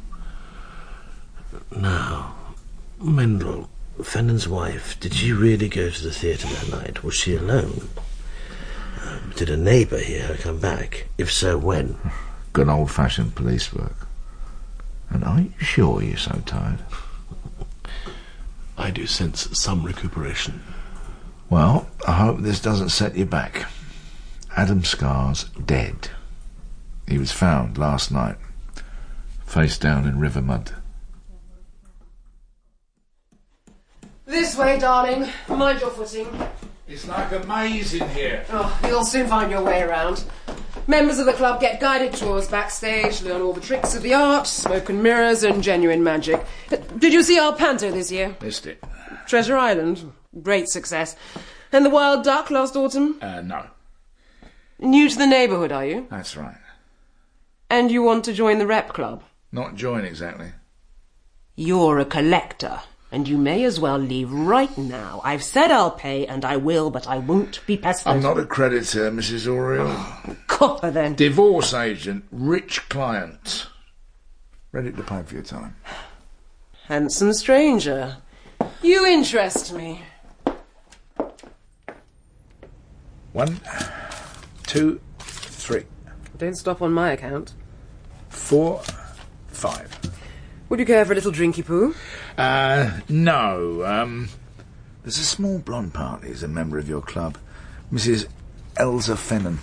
Now, Mendel, Fennan's wife, did she really go to the theatre that night? Was she alone? Did a neighbour hear her come back? If so, when? Good old-fashioned police work. And are you sure you're so tired? I do sense some recuperation. Well, I hope this doesn't set you back. Adam Scar's dead. He was found last night, face down in river mud. This way, darling. Mind your footing. It's like a maze in here. Oh, you'll soon find your way around. Members of the club get guided tours backstage, learn all the tricks of the art, smoke and mirrors, and genuine magic. Did you see our panto this year? Missed it. Treasure Island. Great success. And the Wild Duck last autumn? No. New to the neighbourhood, are you? That's right. And you want to join the rep club? Not join exactly. You're a collector, and you may as well leave right now. I've said I'll pay, and I will, but I won't be pestered. I'm not a creditor, Mrs. Oriel. Copper, then. Divorce agent, rich client. Ready to pay for your time. Handsome stranger. You interest me. 1, 2, 3. Don't stop on my account. 4, 5. Would you care for a little drinky poo? No. There's a small blonde party as a member of your club. Mrs. Elsa Fennan.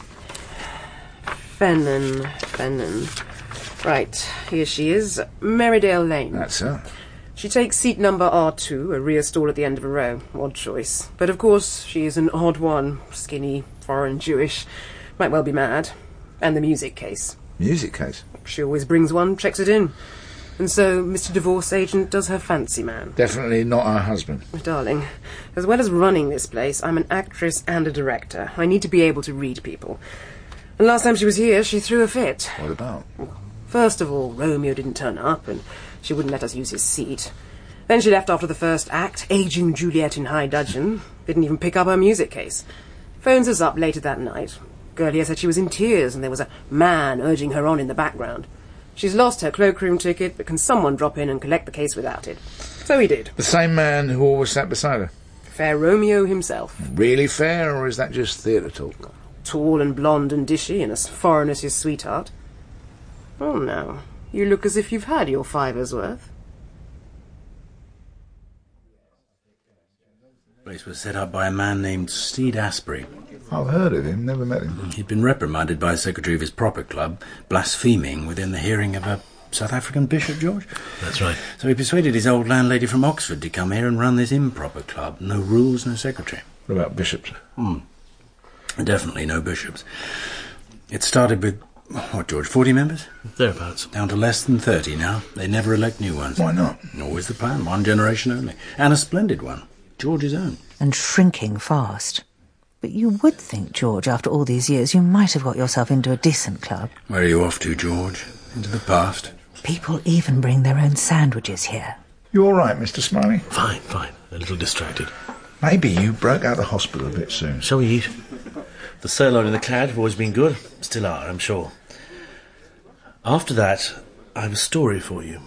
Fennan. Right, here she is. Merrydale Lane. That's her. She takes seat number R2, a rear stall at the end of a row. Odd choice. But of course, she is an odd one. Skinny, foreign, Jewish. Might well be mad. And the music case. Music case? She always brings one, checks it in. And so Mr. Divorce Agent does her fancy man. Definitely not our husband. Darling, as well as running this place, I'm an actress and a director. I need to be able to read people. And last time she was here, she threw a fit. What about? First of all, Romeo didn't turn up, and she wouldn't let us use his seat. Then she left after the first act, aging Juliet in high dudgeon. Didn't even pick up her music case. Phones us up later that night. Girl here said she was in tears, and there was a man urging her on in the background. She's lost her cloakroom ticket, but can someone drop in and collect the case without it? So he did. The same man who always sat beside her? Fair Romeo himself. Really fair, or is that just theatre talk? Tall and blonde and dishy, and as foreign as his sweetheart. Oh, no. You look as if you've had your fiver's worth. The place was set up by a man named Steed Asprey. I've heard of him, never met him. He'd been reprimanded by a secretary of his proper club, blaspheming within the hearing of a South African bishop, George. That's right. So he persuaded his old landlady from Oxford to come here and run this improper club. No rules, no secretary. What about bishops? Definitely no bishops. It started with, what, George, 40 members? Thereabouts. Down to less than 30 now. They never elect new ones. Why not? Always the plan, one generation only. And a splendid one. George's own. And shrinking fast. But you would think, George, after all these years, you might have got yourself into a decent club. Where are you off to, George? Into the past? People even bring their own sandwiches here. You all right, Mr. Smiley? Fine. A little distracted. Maybe you broke out of hospital a bit soon. Shall we eat? The sirloin and the cad have always been good. Still are, I'm sure. After that, I have a story for you.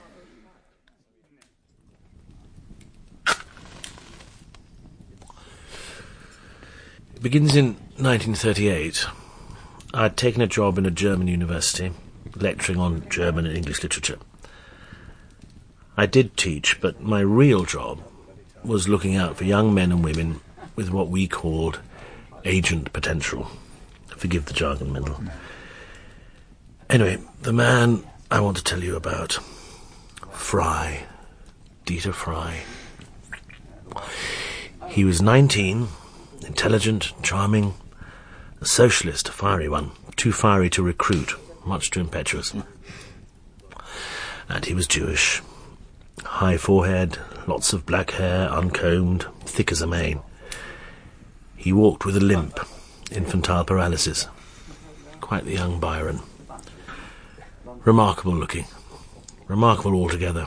It begins in 1938. I'd taken a job in a German university, lecturing on German and English literature. I did teach, but my real job was looking out for young men and women with what we called agent potential. Forgive the jargon, Mendel. Anyway, the man I want to tell you about, Fry, Dieter Fry. He was 19, intelligent, charming, a socialist, a fiery one, too fiery to recruit, much too impetuous. And he was Jewish. High forehead, lots of black hair, uncombed, thick as a mane. He walked with a limp, infantile paralysis. Quite the young Byron. Remarkable looking. Remarkable altogether.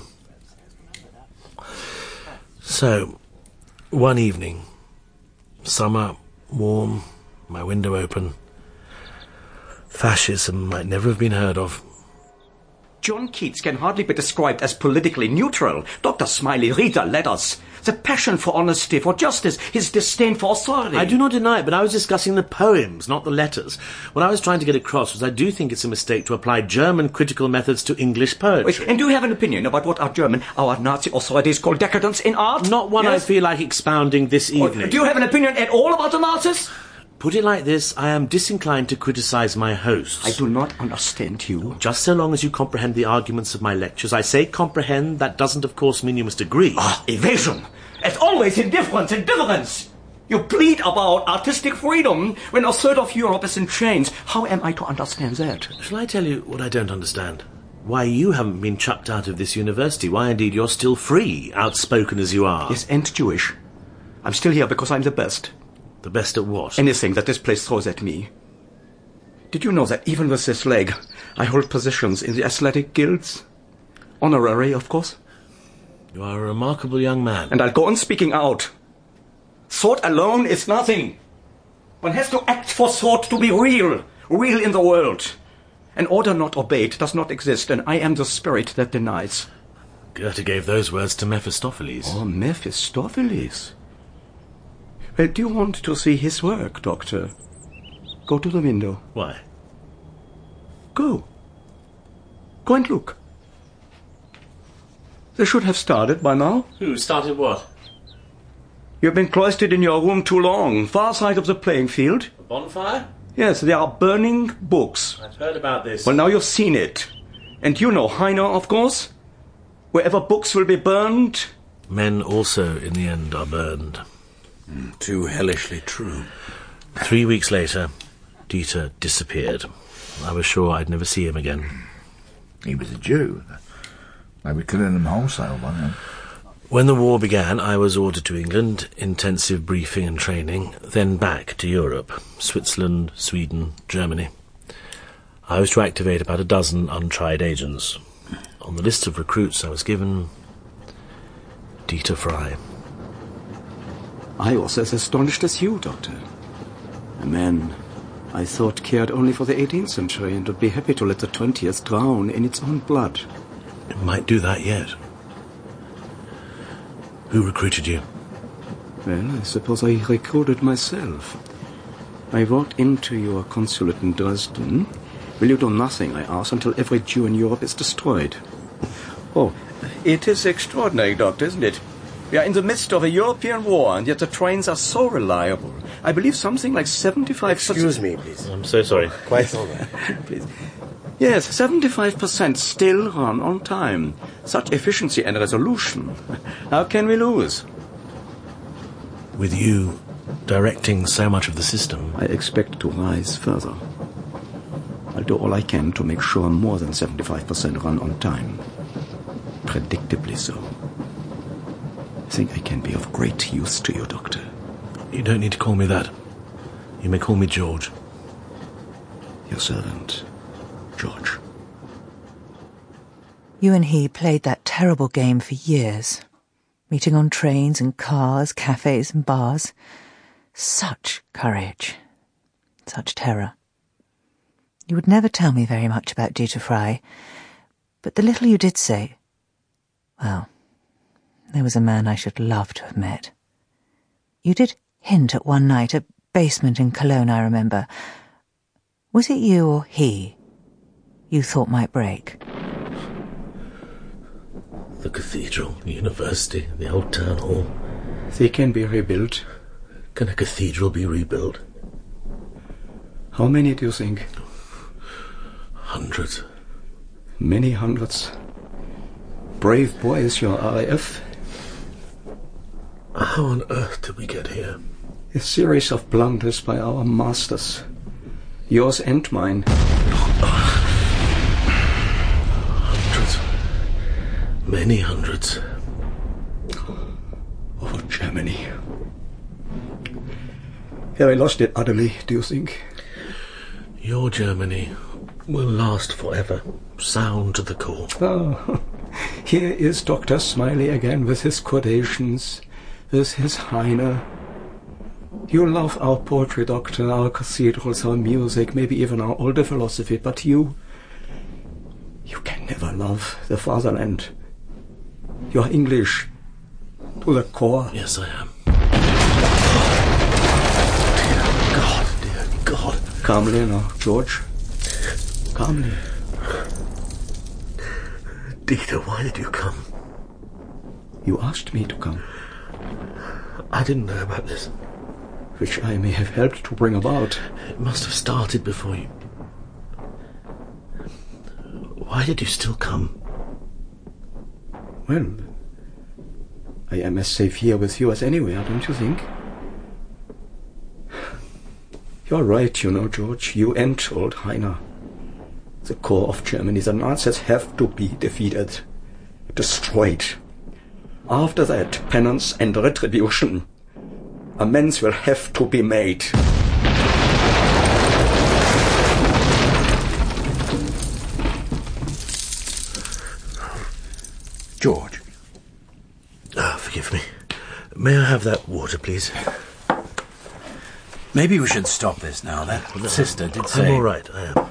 So, one evening, summer, warm, my window open. Fascism might never have been heard of. John Keats can hardly be described as politically neutral. Dr. Smiley, read the letters. The passion for honesty, for justice, his disdain for authority. I do not deny it, but I was discussing the poems, not the letters. What I was trying to get across was I do think it's a mistake to apply German critical methods to English poetry. Wait, and do you have an opinion about what our Nazi authorities call decadence in art? Not one Yes? I feel like expounding this evening. Do you have an opinion at all about the Nazis? Put it like this, I am disinclined to criticise my hosts. I do not understand you. Just so long as you comprehend the arguments of my lectures. I say comprehend, that doesn't of course mean you must agree. Evasion! As always, indifference. You plead about artistic freedom when a third of Europe is in chains. How am I to understand that? Shall I tell you what I don't understand? Why you haven't been chucked out of this university. Why indeed you're still free, outspoken as you are. Yes, and Jewish. I'm still here because I'm the best. The best at what? Anything that this place throws at me. Did you know that even with this leg, I hold positions in the athletic guilds? Honorary, of course. You are a remarkable young man. And I'll go on speaking out. Thought alone is nothing. One has to act for thought to be real in the world. An order not obeyed does not exist, and I am the spirit that denies. Goethe gave those words to Mephistopheles. Oh, Mephistopheles. Well, do you want to see his work, Doctor? Go to the window. Why? Go. Go and look. They should have started by now. Who started what? You've been cloistered in your room too long, far side of the playing field. A bonfire? Yes, they are burning books. I've heard about this. Well, now you've seen it. And you know Heine, of course? Wherever books will be burned... Men also, in the end, are burned. Too hellishly true. 3 weeks later, Dieter disappeared. I was sure I'd never see him again. He was a Jew. They were killing them wholesale by now. When the war began, I was ordered to England, intensive briefing and training, then back to Europe, Switzerland, Sweden, Germany. I was to activate about a dozen untried agents. On the list of recruits I was given, Dieter Fry. I was as astonished as you, Doctor. A man I thought cared only for the 18th century and would be happy to let the 20th drown in its own blood. It might do that yet. Who recruited you? Well, I suppose I recruited myself. I walked into your consulate in Dresden. Will you do nothing, I asked, until every Jew in Europe is destroyed? Oh, it is extraordinary, Doctor, isn't it? We are in the midst of a European war, and yet the trains are so reliable. I believe something like 75%... Excuse me, please. I'm so sorry. Quite all right. Please. Yes, 75% still run on time. Such efficiency and resolution. How can we lose? With you directing so much of the system... I expect to rise further. I'll do all I can to make sure more than 75% run on time. Predictably so. I think I can be of great use to you, Doctor. You don't need to call me that. You may call me George. Your servant, George. You and he played that terrible game for years, meeting on trains and cars, cafes and bars. Such courage. Such terror. You would never tell me very much about Dieter Frey, but the little you did say, well, there was a man I should love to have met. You did hint at one night, a basement in Cologne, I remember. Was it you or he you thought might break? The cathedral, the university, the old town hall. They can be rebuilt. Can a cathedral be rebuilt? How many do you think? Hundreds. Many hundreds. Brave boys, your RAF. How on earth did we get here? A series of blunders by our masters. Yours and mine. Hundreds. Many hundreds. Oh, Germany. Have I lost it utterly, do you think? Your Germany will last forever. Sound to the core. Oh, here is Dr. Smiley again with his quotations, with his Heine. You love our poetry, Doctor, our cathedrals, our music, maybe even our older philosophy, but you can never love the fatherland. You are English to the core. Yes, I am. Dear God. Calmly now, George. Calmly. Dieter, why did you come? You asked me to come. I didn't know about this. Which I may have helped to bring about. It must have started before you... Why did you still come? Well, I am as safe here with you as anywhere, don't you think? You're right, you know, George. You and old Heine. The core of Germany, the Nazis have to be defeated, destroyed. After that, penance and retribution. Amends will have to be made. George. Forgive me. May I have that water, please? Maybe we should stop this now. That sister did say... I'm all right, I am.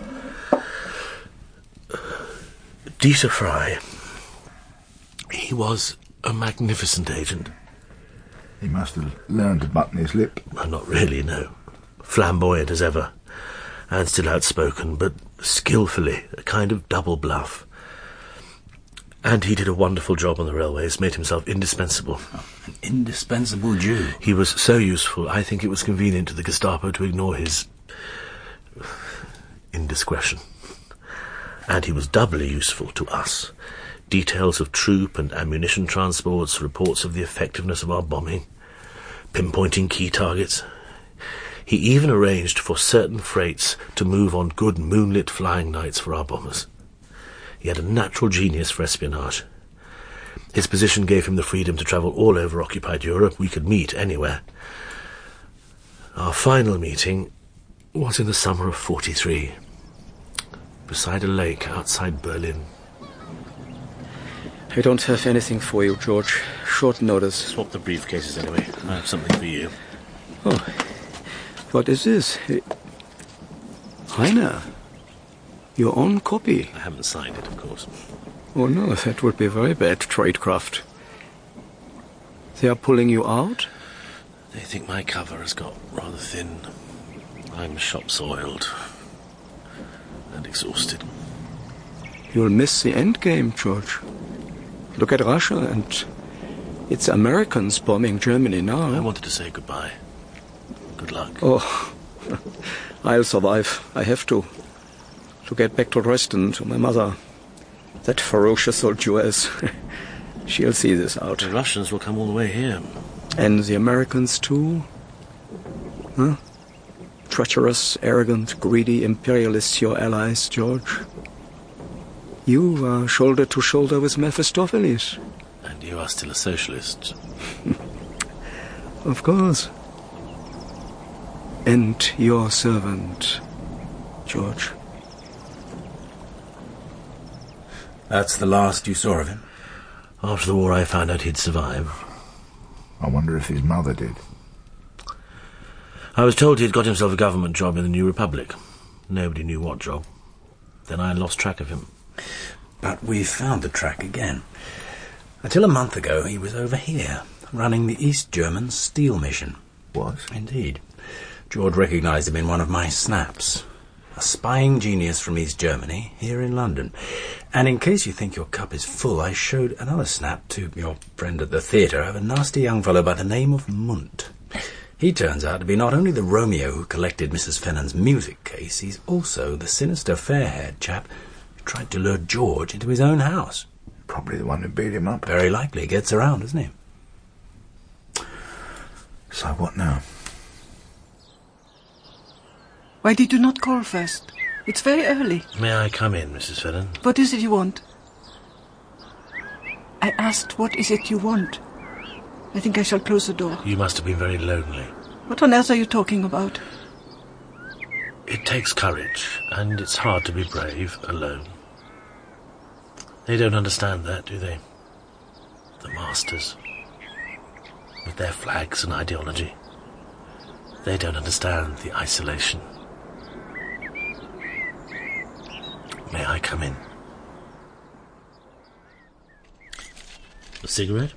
Dieter Frey. He was a magnificent agent. He must have learned to button his lip. Well, not really, no. Flamboyant as ever, and still outspoken, but skillfully, a kind of double bluff. And he did a wonderful job on the railways, made himself indispensable. Oh, an indispensable Jew. He was so useful, I think it was convenient to the Gestapo to ignore his indiscretion. And he was doubly useful to us. Details of troop and ammunition transports, reports of the effectiveness of our bombing, pinpointing key targets. He even arranged for certain freights to move on good moonlit flying nights for our bombers. He had a natural genius for espionage. His position gave him the freedom to travel all over occupied Europe. We could meet anywhere. Our final meeting was in the summer of 43, beside a lake outside Berlin. I don't have anything for you, George. Short notice. Swap the briefcases anyway. I have something for you. Oh, what is this? Heine, your own copy. I haven't signed it, of course. Oh no, that would be very bad tradecraft. They are pulling you out? They think my cover has got rather thin. I'm shop-soiled and exhausted. You'll miss the end game, George. Look at Russia, and it's Americans bombing Germany now. I wanted to say goodbye. Good luck. Oh, I'll survive. I have to. To get back to Dresden, to my mother. That ferocious old Jewess. She'll see this out. The Russians will come all the way here. And the Americans too? Huh? Treacherous, arrogant, greedy imperialists, your allies, George. You are shoulder to shoulder with Mephistopheles. And you are still a socialist. Of course. And your servant, George. That's the last you saw of him? After the war I found out he'd survived. I wonder if his mother did. I was told he'd got himself a government job in the New Republic. Nobody knew what job. Then I lost track of him. But we found the track again. Until a month ago he was over here, running the East German steel mission. Was? Indeed. George recognised him in one of my snaps. A spying genius from East Germany, here in London. And in case you think your cup is full, I showed another snap to your friend at the theatre of a nasty young fellow by the name of Munt. He turns out to be not only the Romeo who collected Mrs. Fennon's music case, he's also the sinister fair-haired chap who tried to lure George into his own house. Probably the one who beat him up. Very likely. Gets around, doesn't he? So what now? Why did you not call first? It's very early. May I come in, Mrs. Fennon? What is it you want? I asked, what is it you want? I think I shall close the door. You must have been very lonely. What on earth are you talking about? It takes courage, and it's hard to be brave alone. They don't understand that, do they? The masters. With their flags and ideology. They don't understand the isolation. May I come in? A cigarette?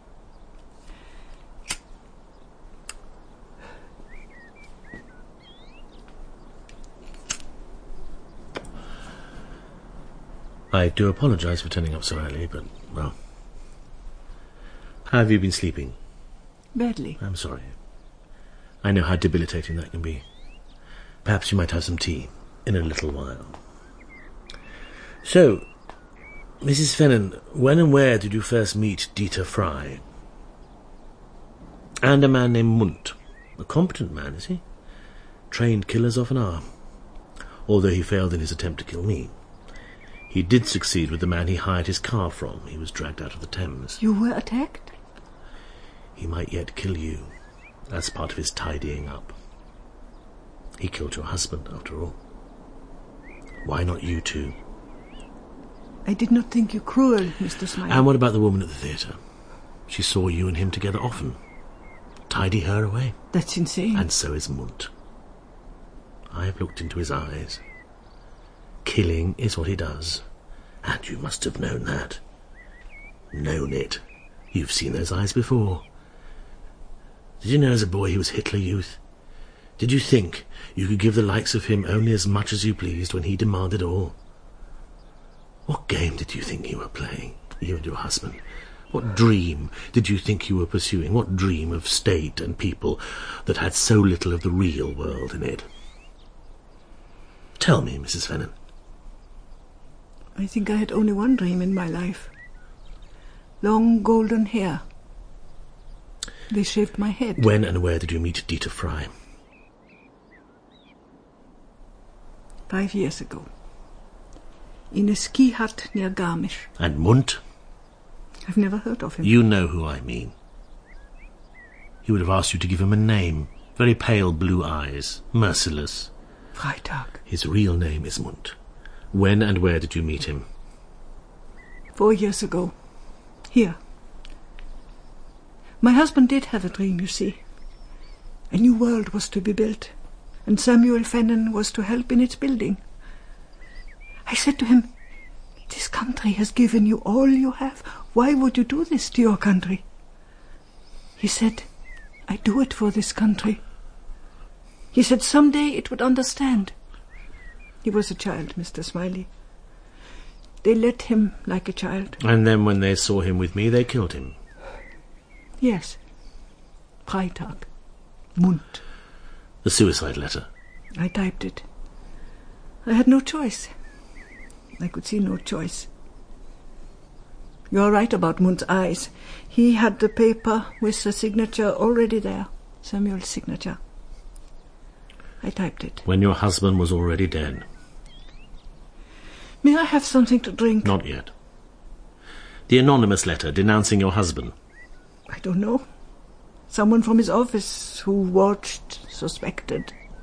I do apologise for turning up so early, but, well... How have you been sleeping? Badly. I'm sorry. I know how debilitating that can be. Perhaps you might have some tea in a little while. So, Mrs. Fennon, when and where did you first meet Dieter Fry? And a man named Munt. A competent man, is he? Trained killers often are. Although he failed in his attempt to kill me. He did succeed with the man he hired his car from. He was dragged out of the Thames. You were attacked? He might yet kill you, as part of his tidying up. He killed your husband, after all. Why not you too? I did not think you cruel, Mr. Smiley. And what about the woman at the theatre? She saw you and him together often. Tidy her away. That's insane. And so is Munt. I have looked into his eyes. Killing is what he does. And you must have known that. Known it. You've seen those eyes before. Did you know as a boy he was Hitler Youth? Did you think you could give the likes of him only as much as you pleased when he demanded all? What game did you think you were playing, you and your husband? What dream did you think you were pursuing? What dream of state and people that had so little of the real world in it? Tell me, Mrs. Fennon. I think I had only one dream in my life. Long golden hair. They shaved my head. When and where did you meet Dieter Fry? 5 years ago. In a ski hut near Garmisch. And Munt? I've never heard of him. You know who I mean. He would have asked you to give him a name. Very pale blue eyes. Merciless. Freitag. His real name is Munt. When and where did you meet him? 4 years ago. Here. My husband did have a dream, you see. A new world was to be built, and Samuel Fennon was to help in its building. I said to him, this country has given you all you have. Why would you do this to your country? He said, I do it for this country. He said someday it would understand. He was a child, Mr. Smiley. They let him like a child. And then when they saw him with me, they killed him. Yes. Freitag. Munt. The suicide letter. I typed it. I had no choice. I could see no choice. You are right about Munt's eyes. He had the paper with the signature already there. Samuel's signature. I typed it. When your husband was already dead. May I have something to drink? Not yet. The anonymous letter denouncing your husband. I don't know. Someone from his office who watched, suspected.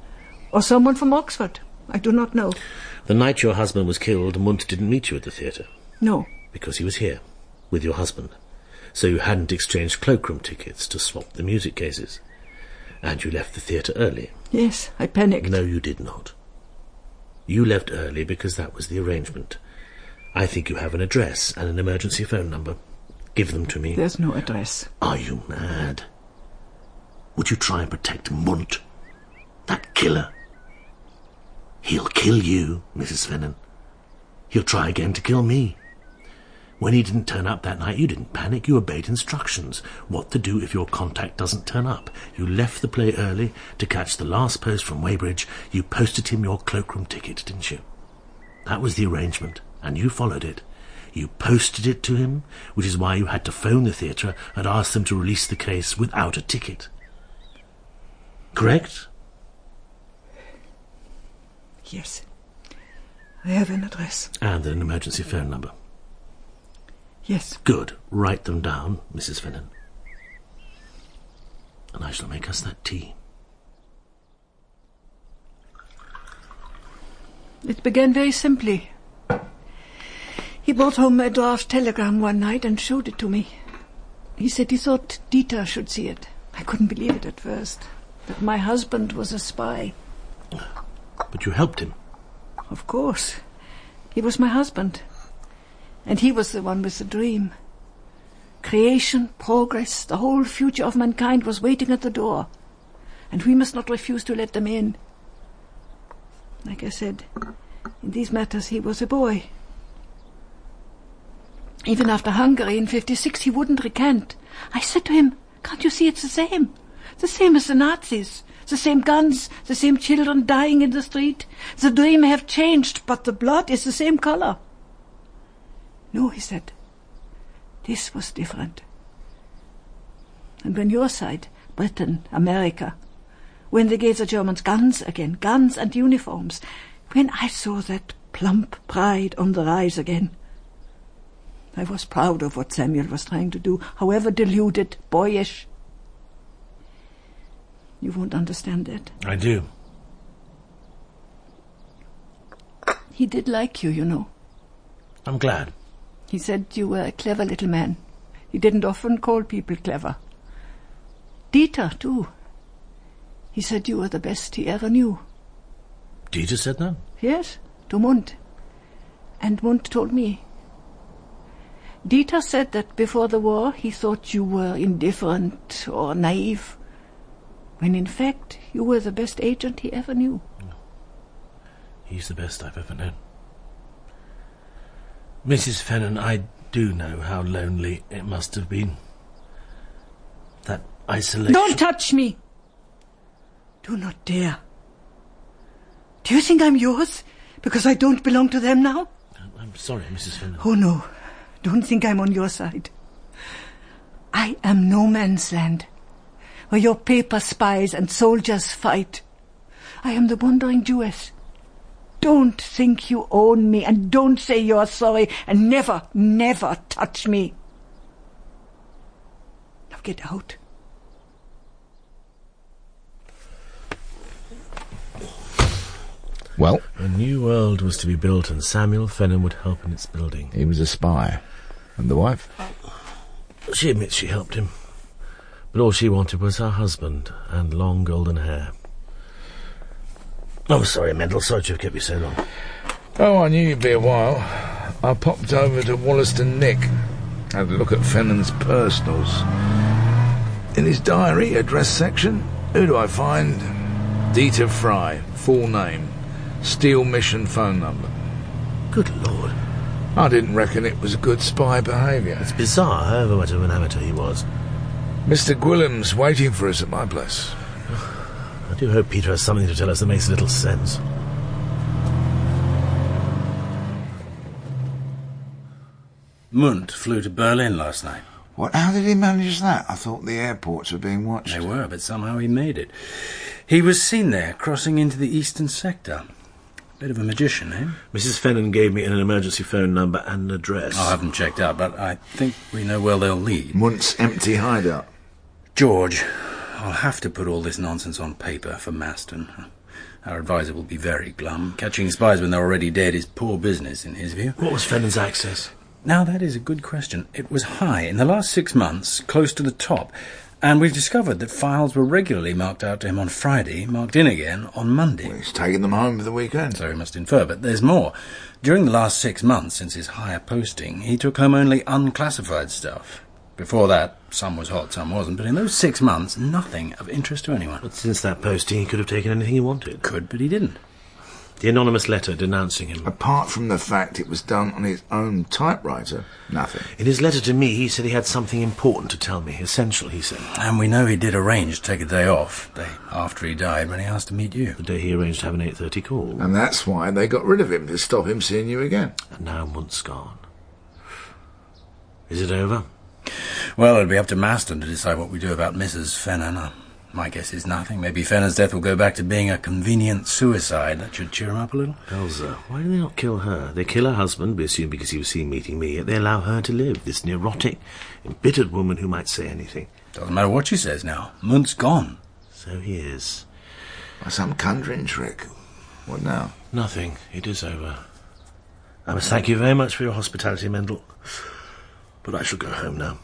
Or someone from Oxford. I do not know. The night your husband was killed, Munt didn't meet you at the theatre. No. Because he was here, with your husband. So you hadn't exchanged cloakroom tickets to swap the music cases. And you left the theatre early. Yes, I panicked. No, you did not. You left early because that was the arrangement. I think you have an address and an emergency phone number. Give them to me. There's no address. Are you mad? Would you try and protect Munt? That killer? He'll kill you, Mrs. Fennan. He'll try again to kill me. When he didn't turn up that night, you didn't panic. You obeyed instructions. What to do if your contact doesn't turn up. You left the play early to catch the last post from Weybridge. You posted him your cloakroom ticket, didn't you? That was the arrangement, and you followed it. You posted it to him, which is why you had to phone the theatre and ask them to release the case without a ticket. Correct? Yes. I have an address. And an emergency phone number. Yes. Good. Write them down, Mrs. Fennan. And I shall make us that tea. It began very simply. He brought home a draft telegram one night and showed it to me. He said he thought Dieter should see it. I couldn't believe it at first, that my husband was a spy. But you helped him. Of course. He was my husband. And he was the one with the dream. Creation, progress, the whole future of mankind was waiting at the door. And we must not refuse to let them in. Like I said, in these matters he was a boy. Even after Hungary in 56, he wouldn't recant. I said to him, can't you see it's the same? The same as the Nazis. The same guns, the same children dying in the street. The dream may have changed, but the blood is the same color. No, he said. This was different. And when your side, Britain, America, when they gave the Germans guns again, guns and uniforms, when I saw that plump pride on the rise again, I was proud of what Samuel was trying to do, however deluded, boyish. You won't understand that. I do. He did like you, you know. I'm glad. He said you were a clever little man. He didn't often call people clever. Dieter, too. He said you were the best he ever knew. Dieter said that? Yes, to Munt. And Munt told me. Dieter said that before the war he thought you were indifferent or naive, when in fact you were the best agent he ever knew. He's the best I've ever known. Mrs. Fennan, I do know how lonely it must have been. That isolation... Don't touch me! Do not dare. Do you think I'm yours because I don't belong to them now? I'm sorry, Mrs. Fennan. Oh, no. Don't think I'm on your side. I am no man's land, where your paper spies and soldiers fight. I am the wandering Jewess. Don't think you own me, and don't say you're sorry, and never, never touch me. Now get out. Well? A new world was to be built, and Samuel Fennan would help in its building. He was a spy. And the wife? She admits she helped him. But all she wanted was her husband and long golden hair. Oh, sorry, Mendel. Sorry to have kept you so long. Oh, I knew you'd be a while. I popped over to Wollaston Nick. Had a look at Fennan's personals. In his diary, address section, who do I find? Dieter Fry, full name. Steel Mission phone number. Good Lord. I didn't reckon it was good spy behaviour. It's bizarre, however much of an amateur he was. Mr. Gwillim's waiting for us at my place. I do hope Peter has something to tell us that makes a little sense. Munt flew to Berlin last night. What? How did he manage that? I thought the airports were being watched. They were, but somehow he made it. He was seen there, crossing into the eastern sector. Bit of a magician, eh? Mrs. Fennan gave me an emergency phone number and an address. I haven't checked out, but I think we know where they'll lead. Munt's empty hideout. George, I'll have to put all this nonsense on paper for Maston. Our advisor will be very glum. Catching spies when they're already dead is poor business, in his view. What was Fennon's access? Now, that is a good question. It was high. In the last 6 months, close to the top. And we've discovered that files were regularly marked out to him on Friday, marked in again on Monday. Well, he's taking them home for the weekend. So we must infer, but there's more. During the last 6 months, since his higher posting, he took home only unclassified stuff. Before that, some was hot, some wasn't, but in those 6 months, nothing of interest to anyone. But since that posting, he could have taken anything he wanted. Could, but he didn't. The anonymous letter denouncing him. Apart from the fact it was done on his own typewriter, nothing. In his letter to me, he said he had something important to tell me. Essential, he said. And we know he did arrange to take a day off, the day after he died, when he asked to meet you. The day he arranged to have an 8:30 call. And that's why they got rid of him, to stop him seeing you again. And now Munt's gone. Is it over? Well, it'll be up to Maston to decide what we do about Mrs. Fennon. My guess is nothing. Maybe Fennon's death will go back to being a convenient suicide. That should cheer him up a little. Elsa, why do they not kill her? They kill her husband, we assume because he was seen meeting me, yet they allow her to live, this neurotic, embittered woman who might say anything. Doesn't matter what she says now. Munt's gone. So he is. By some conjuring trick. What now? Nothing. It is over. I must thank you very much for your hospitality, Mendel. But I shall go home now.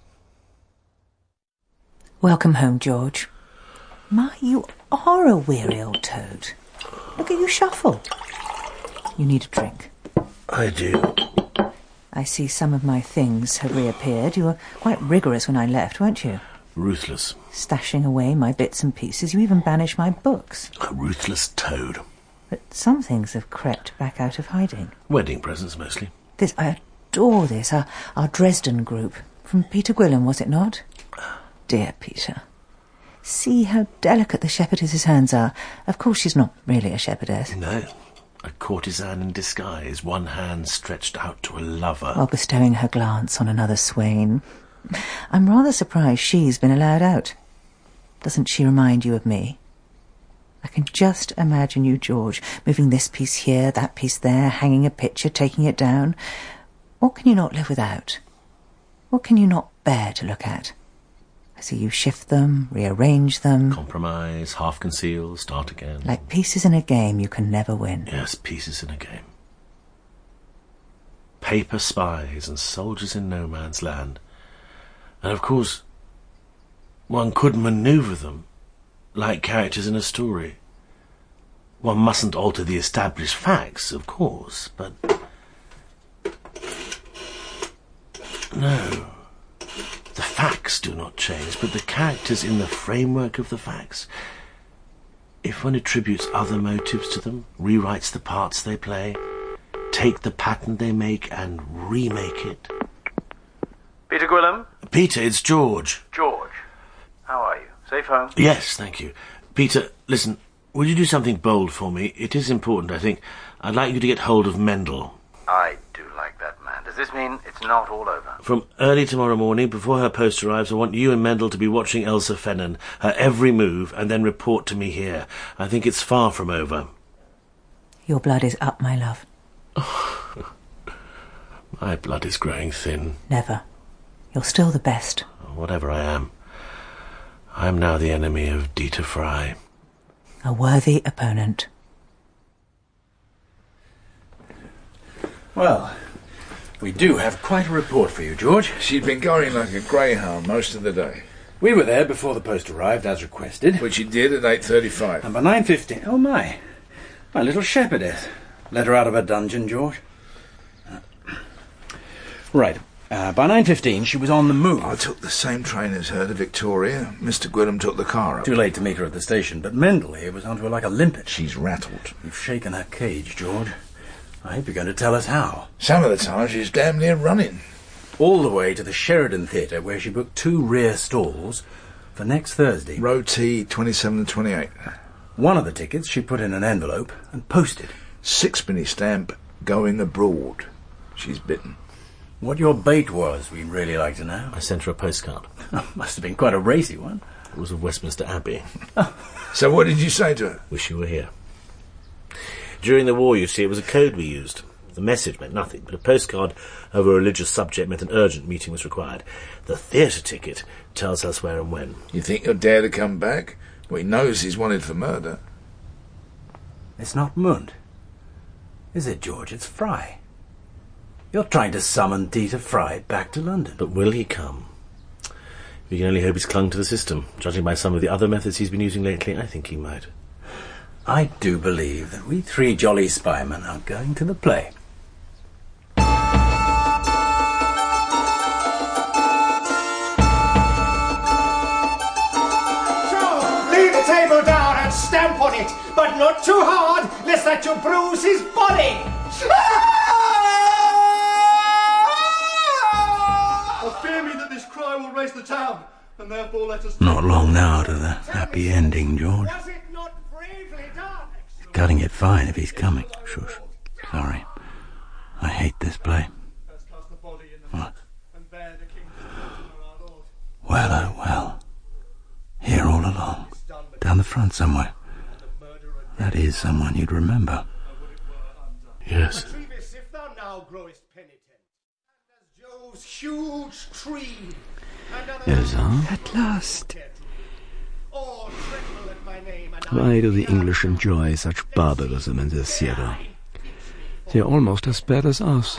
Welcome home, George. My, you are a weary old toad. Look at you shuffle. You need a drink. I do. I see some of my things have reappeared. You were quite rigorous when I left, weren't you? Ruthless. Stashing away my bits and pieces. You even banished my books. A ruthless toad. But some things have crept back out of hiding. Wedding presents, mostly. I adore this. Our Dresden group. From Peter Gwilym, was it not? Dear Peter. See how delicate the shepherdess's hands are. Of course she's not really a shepherdess. No. A courtesan in disguise, one hand stretched out to a lover. While bestowing her glance on another swain. I'm rather surprised she's been allowed out. Doesn't she remind you of me? I can just imagine you, George, moving this piece here, that piece there, hanging a picture, taking it down. What can you not live without? What can you not bear to look at? I see you shift them, rearrange them. Compromise, half conceal, start again. Like pieces in a game you can never win. Yes, pieces in a game. Paper spies and soldiers in no man's land. And of course, one could manoeuvre them like characters in a story. One mustn't alter the established facts, of course, but... No. The facts do not change, but the characters in the framework of the facts. If one attributes other motives to them, rewrites the parts they play, take the pattern they make and remake it. Peter Gwilym? Peter, it's George. George, how are you? Safe home? Yes, thank you. Peter, listen, would you do something bold for me? It is important, I think. I'd like you to get hold of Mendel. I do like that man. Does this mean it's not all over? From early tomorrow morning, before her post arrives, I want you and Mendel to be watching Elsa Fennon, her every move, and then report to me here. I think it's far from over. Your blood is up, my love. My blood is growing thin. Never. You're still the best. Whatever I am now the enemy of Dieter Fry. A worthy opponent. Well, we do have quite a report for you, George. She'd been going like a greyhound most of the day. We were there before the post arrived, as requested. Which she did at 8:35. And by 9:15... Oh, my little shepherdess. Let her out of her dungeon, George. Right. By 9:15, she was on the move. I took the same train as her to Victoria. Mr. Gwilym took the car up. Too late to meet her at the station, but Mendel here was onto her like a limpet. She's rattled. You've shaken her cage, George. I hope you're going to tell us how. Some of the time she's damn near running. All the way to the Sheridan Theatre, where she booked 2 rear stalls for next Thursday. Row T, 27 and 28. One of the tickets she put in an envelope and posted. 6-penny stamp, going abroad. She's bitten. What your bait was, we'd really like to know. I sent her a postcard. Must have been quite a racy one. It was of Westminster Abbey. So what did you say to her? Wish you were here. During the war, you see, it was a code we used. The message meant nothing, but a postcard of a religious subject meant an urgent meeting was required. The theatre ticket tells us where and when. You think he'll dare to come back? Well, he knows he's wanted for murder. It's not Mund. Is it, George? It's Fry. You're trying to summon Dieter Fry back to London. But will he come? We can only hope he's clung to the system. Judging by some of the other methods he's been using lately, I think he might. I do believe that we three jolly spymen are going to the play. Leave the table down and stamp on it, but not too hard, lest that you bruise his body. I fear me that this cry will raise the town, and therefore let us... Not long now to the happy ending, George. Cutting it fine if he's coming. Shush. Sorry. I hate this play. What? Well, oh well. Here all along. Down the front somewhere. That is someone you'd remember. Yes. If thou now growest penitent, and as Jove's huge tree, Elsa? At last. Why do the English enjoy such barbarism in their theatre? They're almost as bad as us.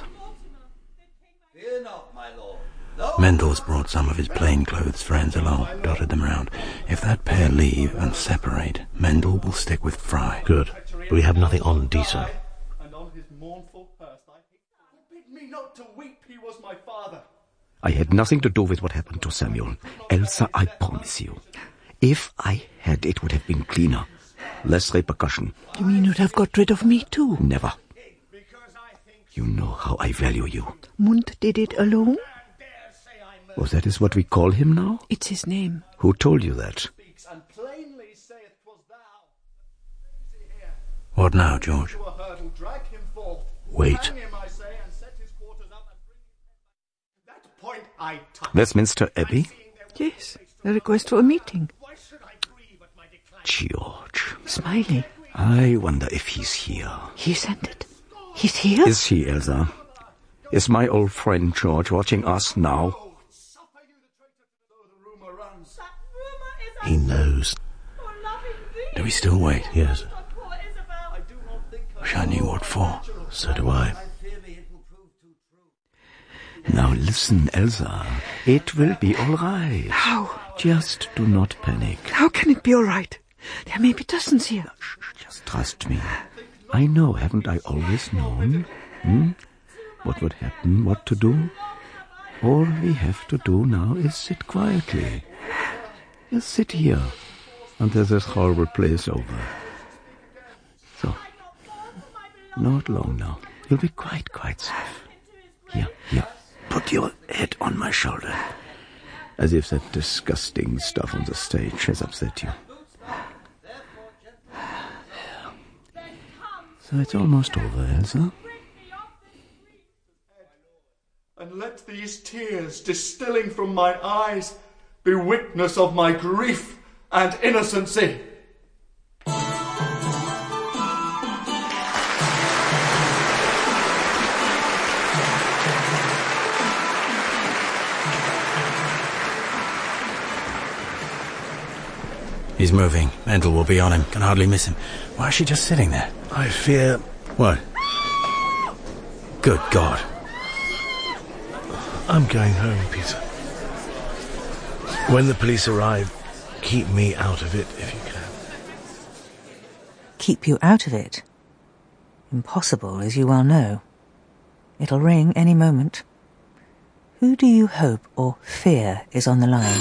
Mendel's brought some of his plainclothes friends along, dotted them round. If that pair leave and separate, Mendel will stick with Fry. Good. But we have nothing on Dieter. And on his mournful hearse, forbid me not to weep, he was my father. I had nothing to do with what happened to Samuel. Elsa, I promise you. If I had, it would have been cleaner. Less repercussion. You mean you'd have got rid of me too? Never. You know how I value you. Mund did it alone? Oh, that is what we call him now? It's his name. Who told you that? What now, George? Wait. Westminster Abbey? Yes, a request for a meeting. George. Smiley. I wonder if he's here. He sent it. He's here? Is he, Elsa? Is my old friend George watching us now? He knows. Do we still wait? Yes. Wish I knew what for. So do I. Now listen, Elsa. It will be all right. How? Just do not panic. How can it be all right? There may be dozens here. Just trust me. I know, haven't I always known? What would happen, what to do? All we have to do now is sit quietly. Just sit here until this horrible play is over. So, not long now. You'll be quite safe. Here. Put your head on my shoulder. As if that disgusting stuff on the stage has upset you. So it's almost over, Elsa. And let these tears distilling from my eyes be witness of my grief and innocency. He's moving. Mendel will be on him. Can hardly miss him. Why is she just sitting there? I fear... What? Good God. I'm going home, Peter. When the police arrive, keep me out of it if you can. Keep you out of it? Impossible, as you well know. It'll ring any moment. Who do you hope or fear is on the line?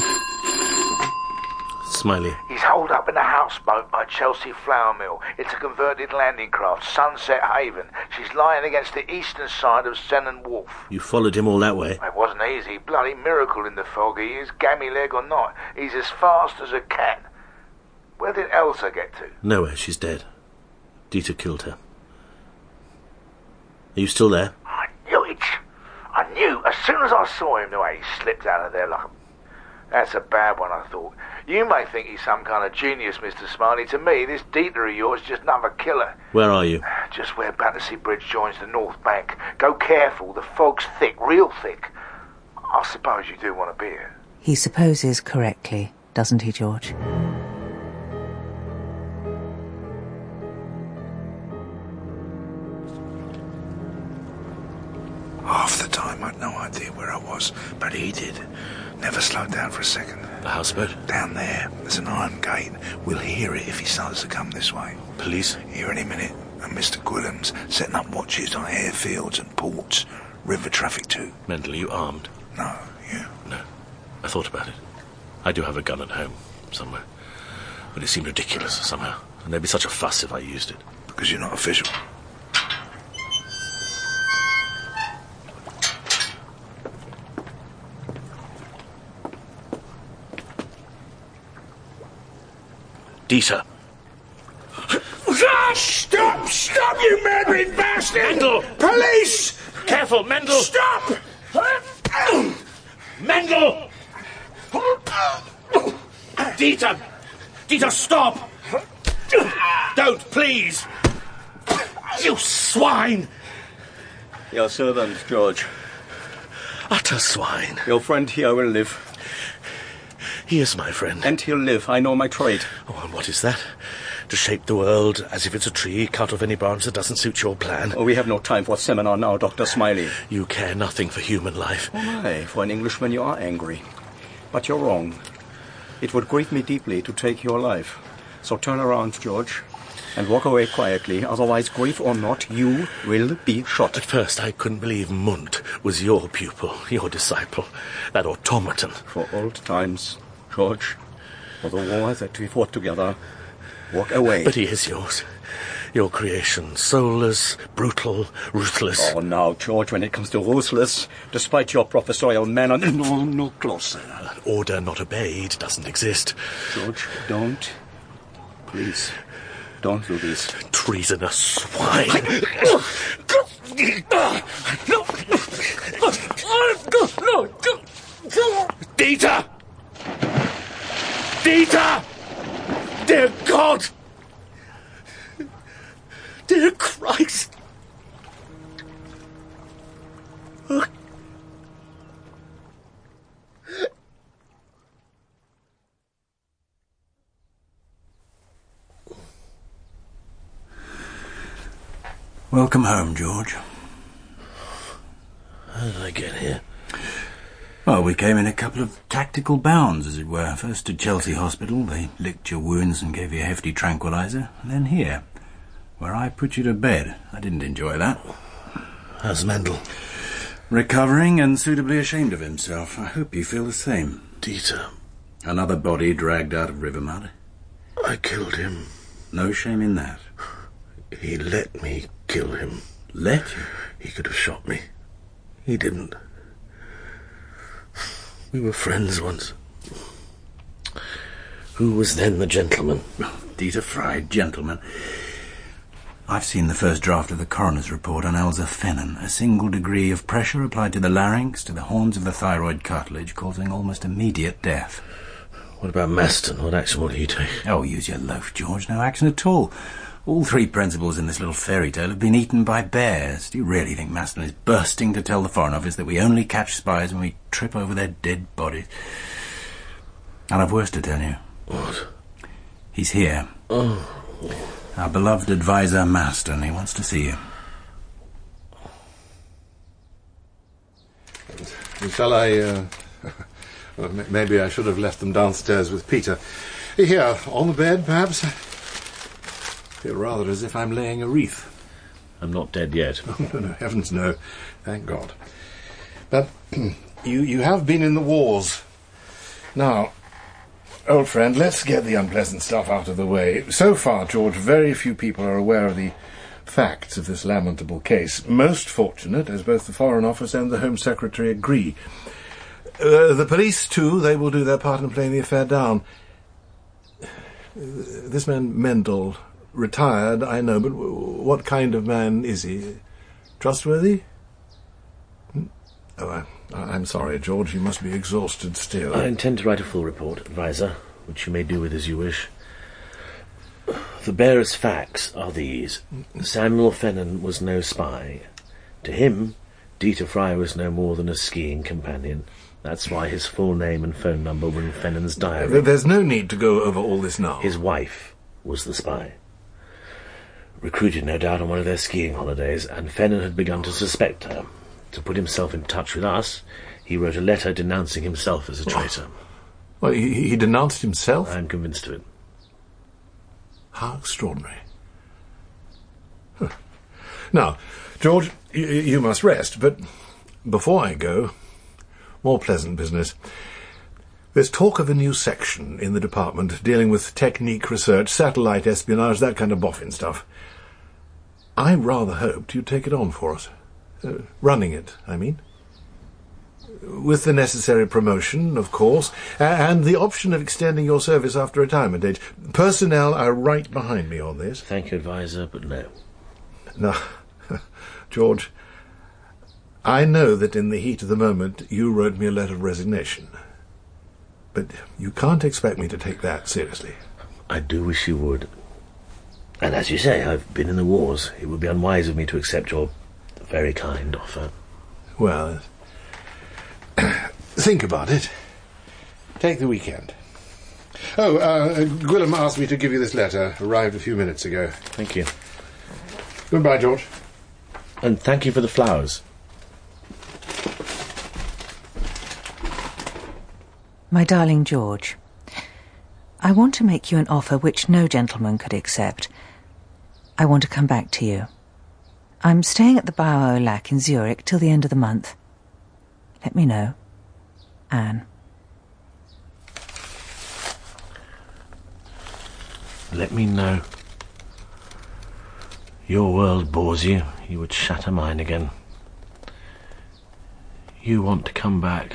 Smiley. He's holed up in a houseboat by Chelsea Flour Mill. It's a converted landing craft, Sunset Haven. She's lying against the eastern side of Sennen Wharf. You followed him all that way? It wasn't easy. Bloody miracle in the fog he is, gammy leg or not. He's as fast as a cat. Where did Elsa get to? Nowhere, she's dead. Dieter killed her. Are you still there? I knew it. I knew. As soon as I saw him, the way he slipped out of there like a... That's a bad one, I thought. You may think he's some kind of genius, Mr. Smiley. To me, this Dieter of yours is just another killer. Where are you? Just where Battersea Bridge joins the North Bank. Go careful, the fog's thick, real thick. I suppose you do want a beer. He supposes correctly, doesn't he, George? Half the time I'd no idea where I was, but he did. Never slowed down for a second. The houseboat? Down there. There's an iron gate. We'll hear it if he starts to come this way. Police? Here any minute. And Mr. Gwillim's setting up watches on airfields and ports. River traffic too. Mendel, are you armed? No, you? No. I thought about it. I do have a gun at home, somewhere. But it seemed ridiculous, somehow. And there'd be such a fuss if I used it. Because you're not official. Dieter. Stop, you murdering bastard! Mendel! Police! Careful, Mendel! Stop! Mendel! Dieter! Dieter, stop! Don't, please! You swine! Your servant, George. Utter swine. Your friend here will live. He is my friend. And he'll live. I know my trade. Oh, and what is that? To shape the world as if it's a tree, cut off any branch that doesn't suit your plan. Oh, we have no time for a seminar now, Dr. Smiley. You care nothing for human life. Oh, my. For an Englishman, you are angry. But you're wrong. It would grieve me deeply to take your life. So turn around, George, and walk away quietly. Otherwise, grief or not, you will be shot. At first, I couldn't believe Munt was your pupil, your disciple, that automaton. For old times, George, for the war that we fought together, walk away. But he is yours. Your creation, soulless, brutal, ruthless. Oh, now, George, when it comes to ruthless, despite your professorial manner, no closer. Order not obeyed doesn't exist. George, don't. Please, don't do this. Treasonous swine. Dieter! Dieter! Dear God! Dear Christ! Welcome home, George. How did I get here? Well, we came in a couple of tactical bounds, as it were. First to Chelsea Hospital, they licked your wounds and gave you a hefty tranquilizer. And then here, where I put you to bed. I didn't enjoy that. How's Mendel? Recovering and suitably ashamed of himself. I hope you feel the same. Dieter. Another body dragged out of river mud. I killed him. No shame in that. He let me kill him. Let you? He could have shot me. He didn't. We were friends once. Who was then the gentleman? Dieter Fry, gentleman. I've seen the first draft of the coroner's report on Elsa Fennon. A single degree of pressure applied to the larynx, to the horns of the thyroid cartilage, causing almost immediate death. What about Maston? What action will he take? Oh, use your loaf, George. No action at all. All three principals in this little fairy tale have been eaten by bears. Do you really think Maston is bursting to tell the Foreign Office that we only catch spies when we trip over their dead bodies? And I've worse to tell you. What? He's here. Oh. Our beloved advisor, Maston. He wants to see you. Shall I, well, maybe I should have left them downstairs with Peter. Here, on the bed, perhaps? I feel rather as if I'm laying a wreath. I'm not dead yet. Oh, no, heavens no. Thank God. But you have been in the wars. Now, old friend, let's get the unpleasant stuff out of the way. So far, George, very few people are aware of the facts of this lamentable case. Most fortunate, as both the Foreign Office and the Home Secretary agree. The police, too, they will do their part in playing the affair down. This man, Mendel, retired, I know, but what kind of man is he? Trustworthy? Oh, I'm sorry, George, you must be exhausted still. I intend to write a full report, advisor, which you may do with as you wish. The barest facts are these. Samuel Fennon was no spy. To him, Dieter Fry was no more than a skiing companion. That's why his full name and phone number were in Fennon's diary. There's no need to go over all this now. His wife was the spy. Recruited, no doubt, on one of their skiing holidays, and Fennon had begun to suspect her. To put himself in touch with us, he wrote a letter denouncing himself as a traitor. Well, he denounced himself? I am convinced of it. How extraordinary. Huh. Now, George, you must rest, but before I go, more pleasant business. There's talk of a new section in the department dealing with technique research, satellite espionage, that kind of boffin stuff. I rather hoped you'd take it on for us. Running it, I mean. With the necessary promotion, of course, and the option of extending your service after retirement age. Personnel are right behind me on this. Thank you, advisor, but no. Now, George, I know that in the heat of the moment you wrote me a letter of resignation. But you can't expect me to take that seriously. I do wish you would. And as you say, I've been in the wars. It would be unwise of me to accept your very kind offer. Well, think about it. Take the weekend. Oh, Gwilym asked me to give you this letter. Arrived a few minutes ago. Thank you. Goodbye, George. And thank you for the flowers. My darling George, I want to make you an offer which no gentleman could accept. I want to come back to you. I'm staying at the Bauer Lac in Zurich till the end of the month. Let me know. Anne. Let me know. Your world bores you. You would shatter mine again. You want to come back.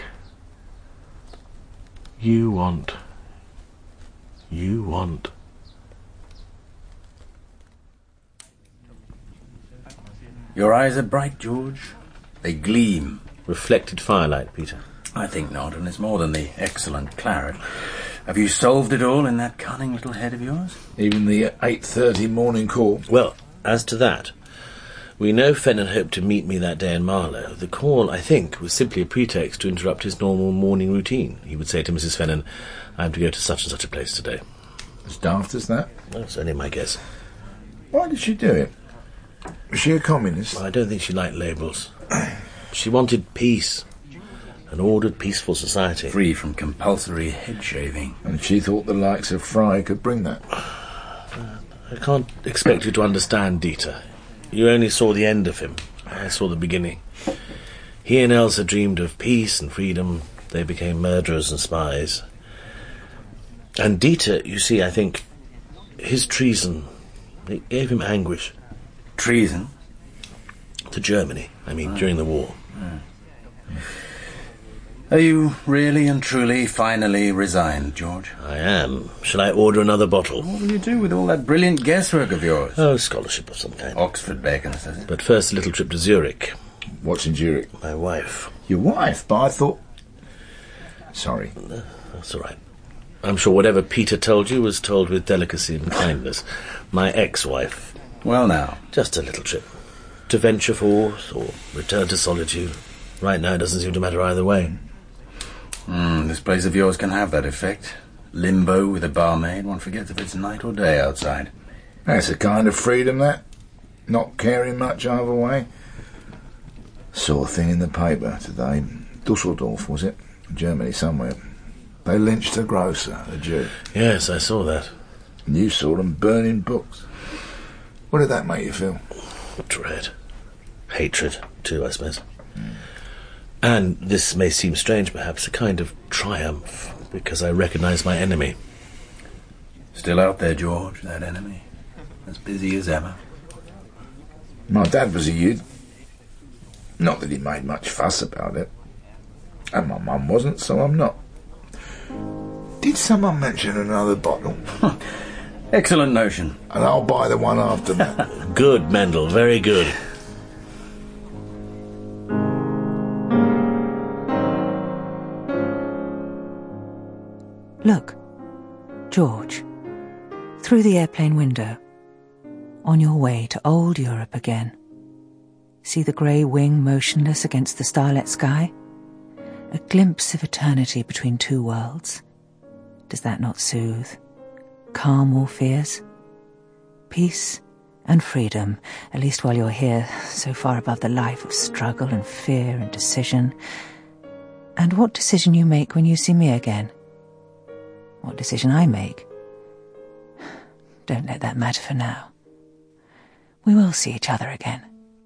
You want. Your eyes are bright, George. They gleam. Reflected firelight, Peter. I think not, and it's more than the excellent claret. Have you solved it all in that cunning little head of yours? Even the 8:30 morning call? Well, as to that, we know Fenton hoped to meet me that day in Marlow. The call, I think, was simply a pretext to interrupt his normal morning routine. He would say to Mrs. Fenton, I am to go to such and such a place today. As daft as that? That's only my guess. Why did she do it? Was she a communist? I don't think she liked labels. She wanted peace. An ordered, peaceful society. Free from compulsory head shaving. And she thought the likes of Fry could bring that. I can't expect you to understand Dieter. You only saw the end of him. I saw the beginning. He and Elsa dreamed of peace and freedom. They became murderers and spies. And Dieter, you see, I think, his treason, it gave him anguish. Treason? To Germany, during the war. Are you really and truly finally resigned, George? I am. Shall I order another bottle? What will you do with all that brilliant guesswork of yours? Oh, scholarship of some kind. Oxford bacon, says it. But first a little trip to Zurich. What's in Zurich? My wife. Your wife? But I thought... Sorry. That's all right. I'm sure whatever Peter told you was told with delicacy and kindness. My ex-wife. Well now. Just a little trip. To venture forth or return to solitude. Right now it doesn't seem to matter either way. This place of yours can have that effect. Limbo with a barmaid. One forgets if it's night or day outside. That's a kind of freedom, that. Not caring much either way. Saw a thing in the paper today. Dusseldorf, was it? Germany somewhere. They lynched a grocer, a Jew. Yes, I saw that. And you saw them burning books. What did that make you feel? Dread. Hatred, too, I suppose. And this may seem strange, perhaps, a kind of triumph, because I recognise my enemy. Still out there, George, that enemy. As busy as ever. My dad was a youth. Not that he made much fuss about it. And my mum wasn't, so I'm not. Did someone mention another bottle? Excellent notion. And I'll buy the one after that. Good, Mendel, very good. Look, George, through the airplane window, on your way to old Europe again. See the grey wing motionless against the starlit sky? A glimpse of eternity between two worlds. Does that not soothe? Calm all fears? Peace And freedom, at least while you're here, so far above the life of struggle and fear and decision. And what decision you make when you see me again. What decision I make. Don't let that matter for now. We will see each other again.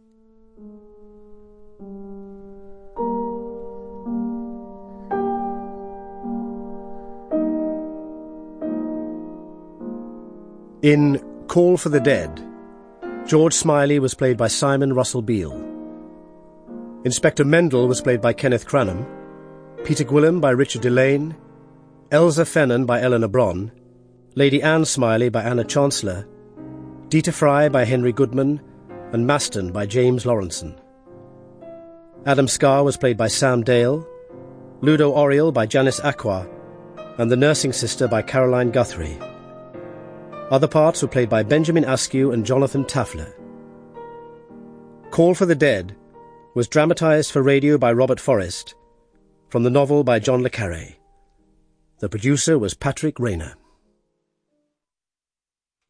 In Call for the Dead, George Smiley was played by Simon Russell Beale. Inspector Mendel was played by Kenneth Cranham, Peter Gwilym by Richard Delane, Elsa Fennon by Eleanor Bron, Lady Anne Smiley by Anna Chancellor, Dieter Fry by Henry Goodman, and Maston by James Lawrenson. Adam Scarr was played by Sam Dale, Ludo Oriel by Janice Aqua, and the nursing sister by Caroline Guthrie. Other parts were played by Benjamin Askew and Jonathan Tafler. Call for the Dead was dramatised for radio by Robert Forrest, from the novel by John le Carré. The producer was Patrick Rayner.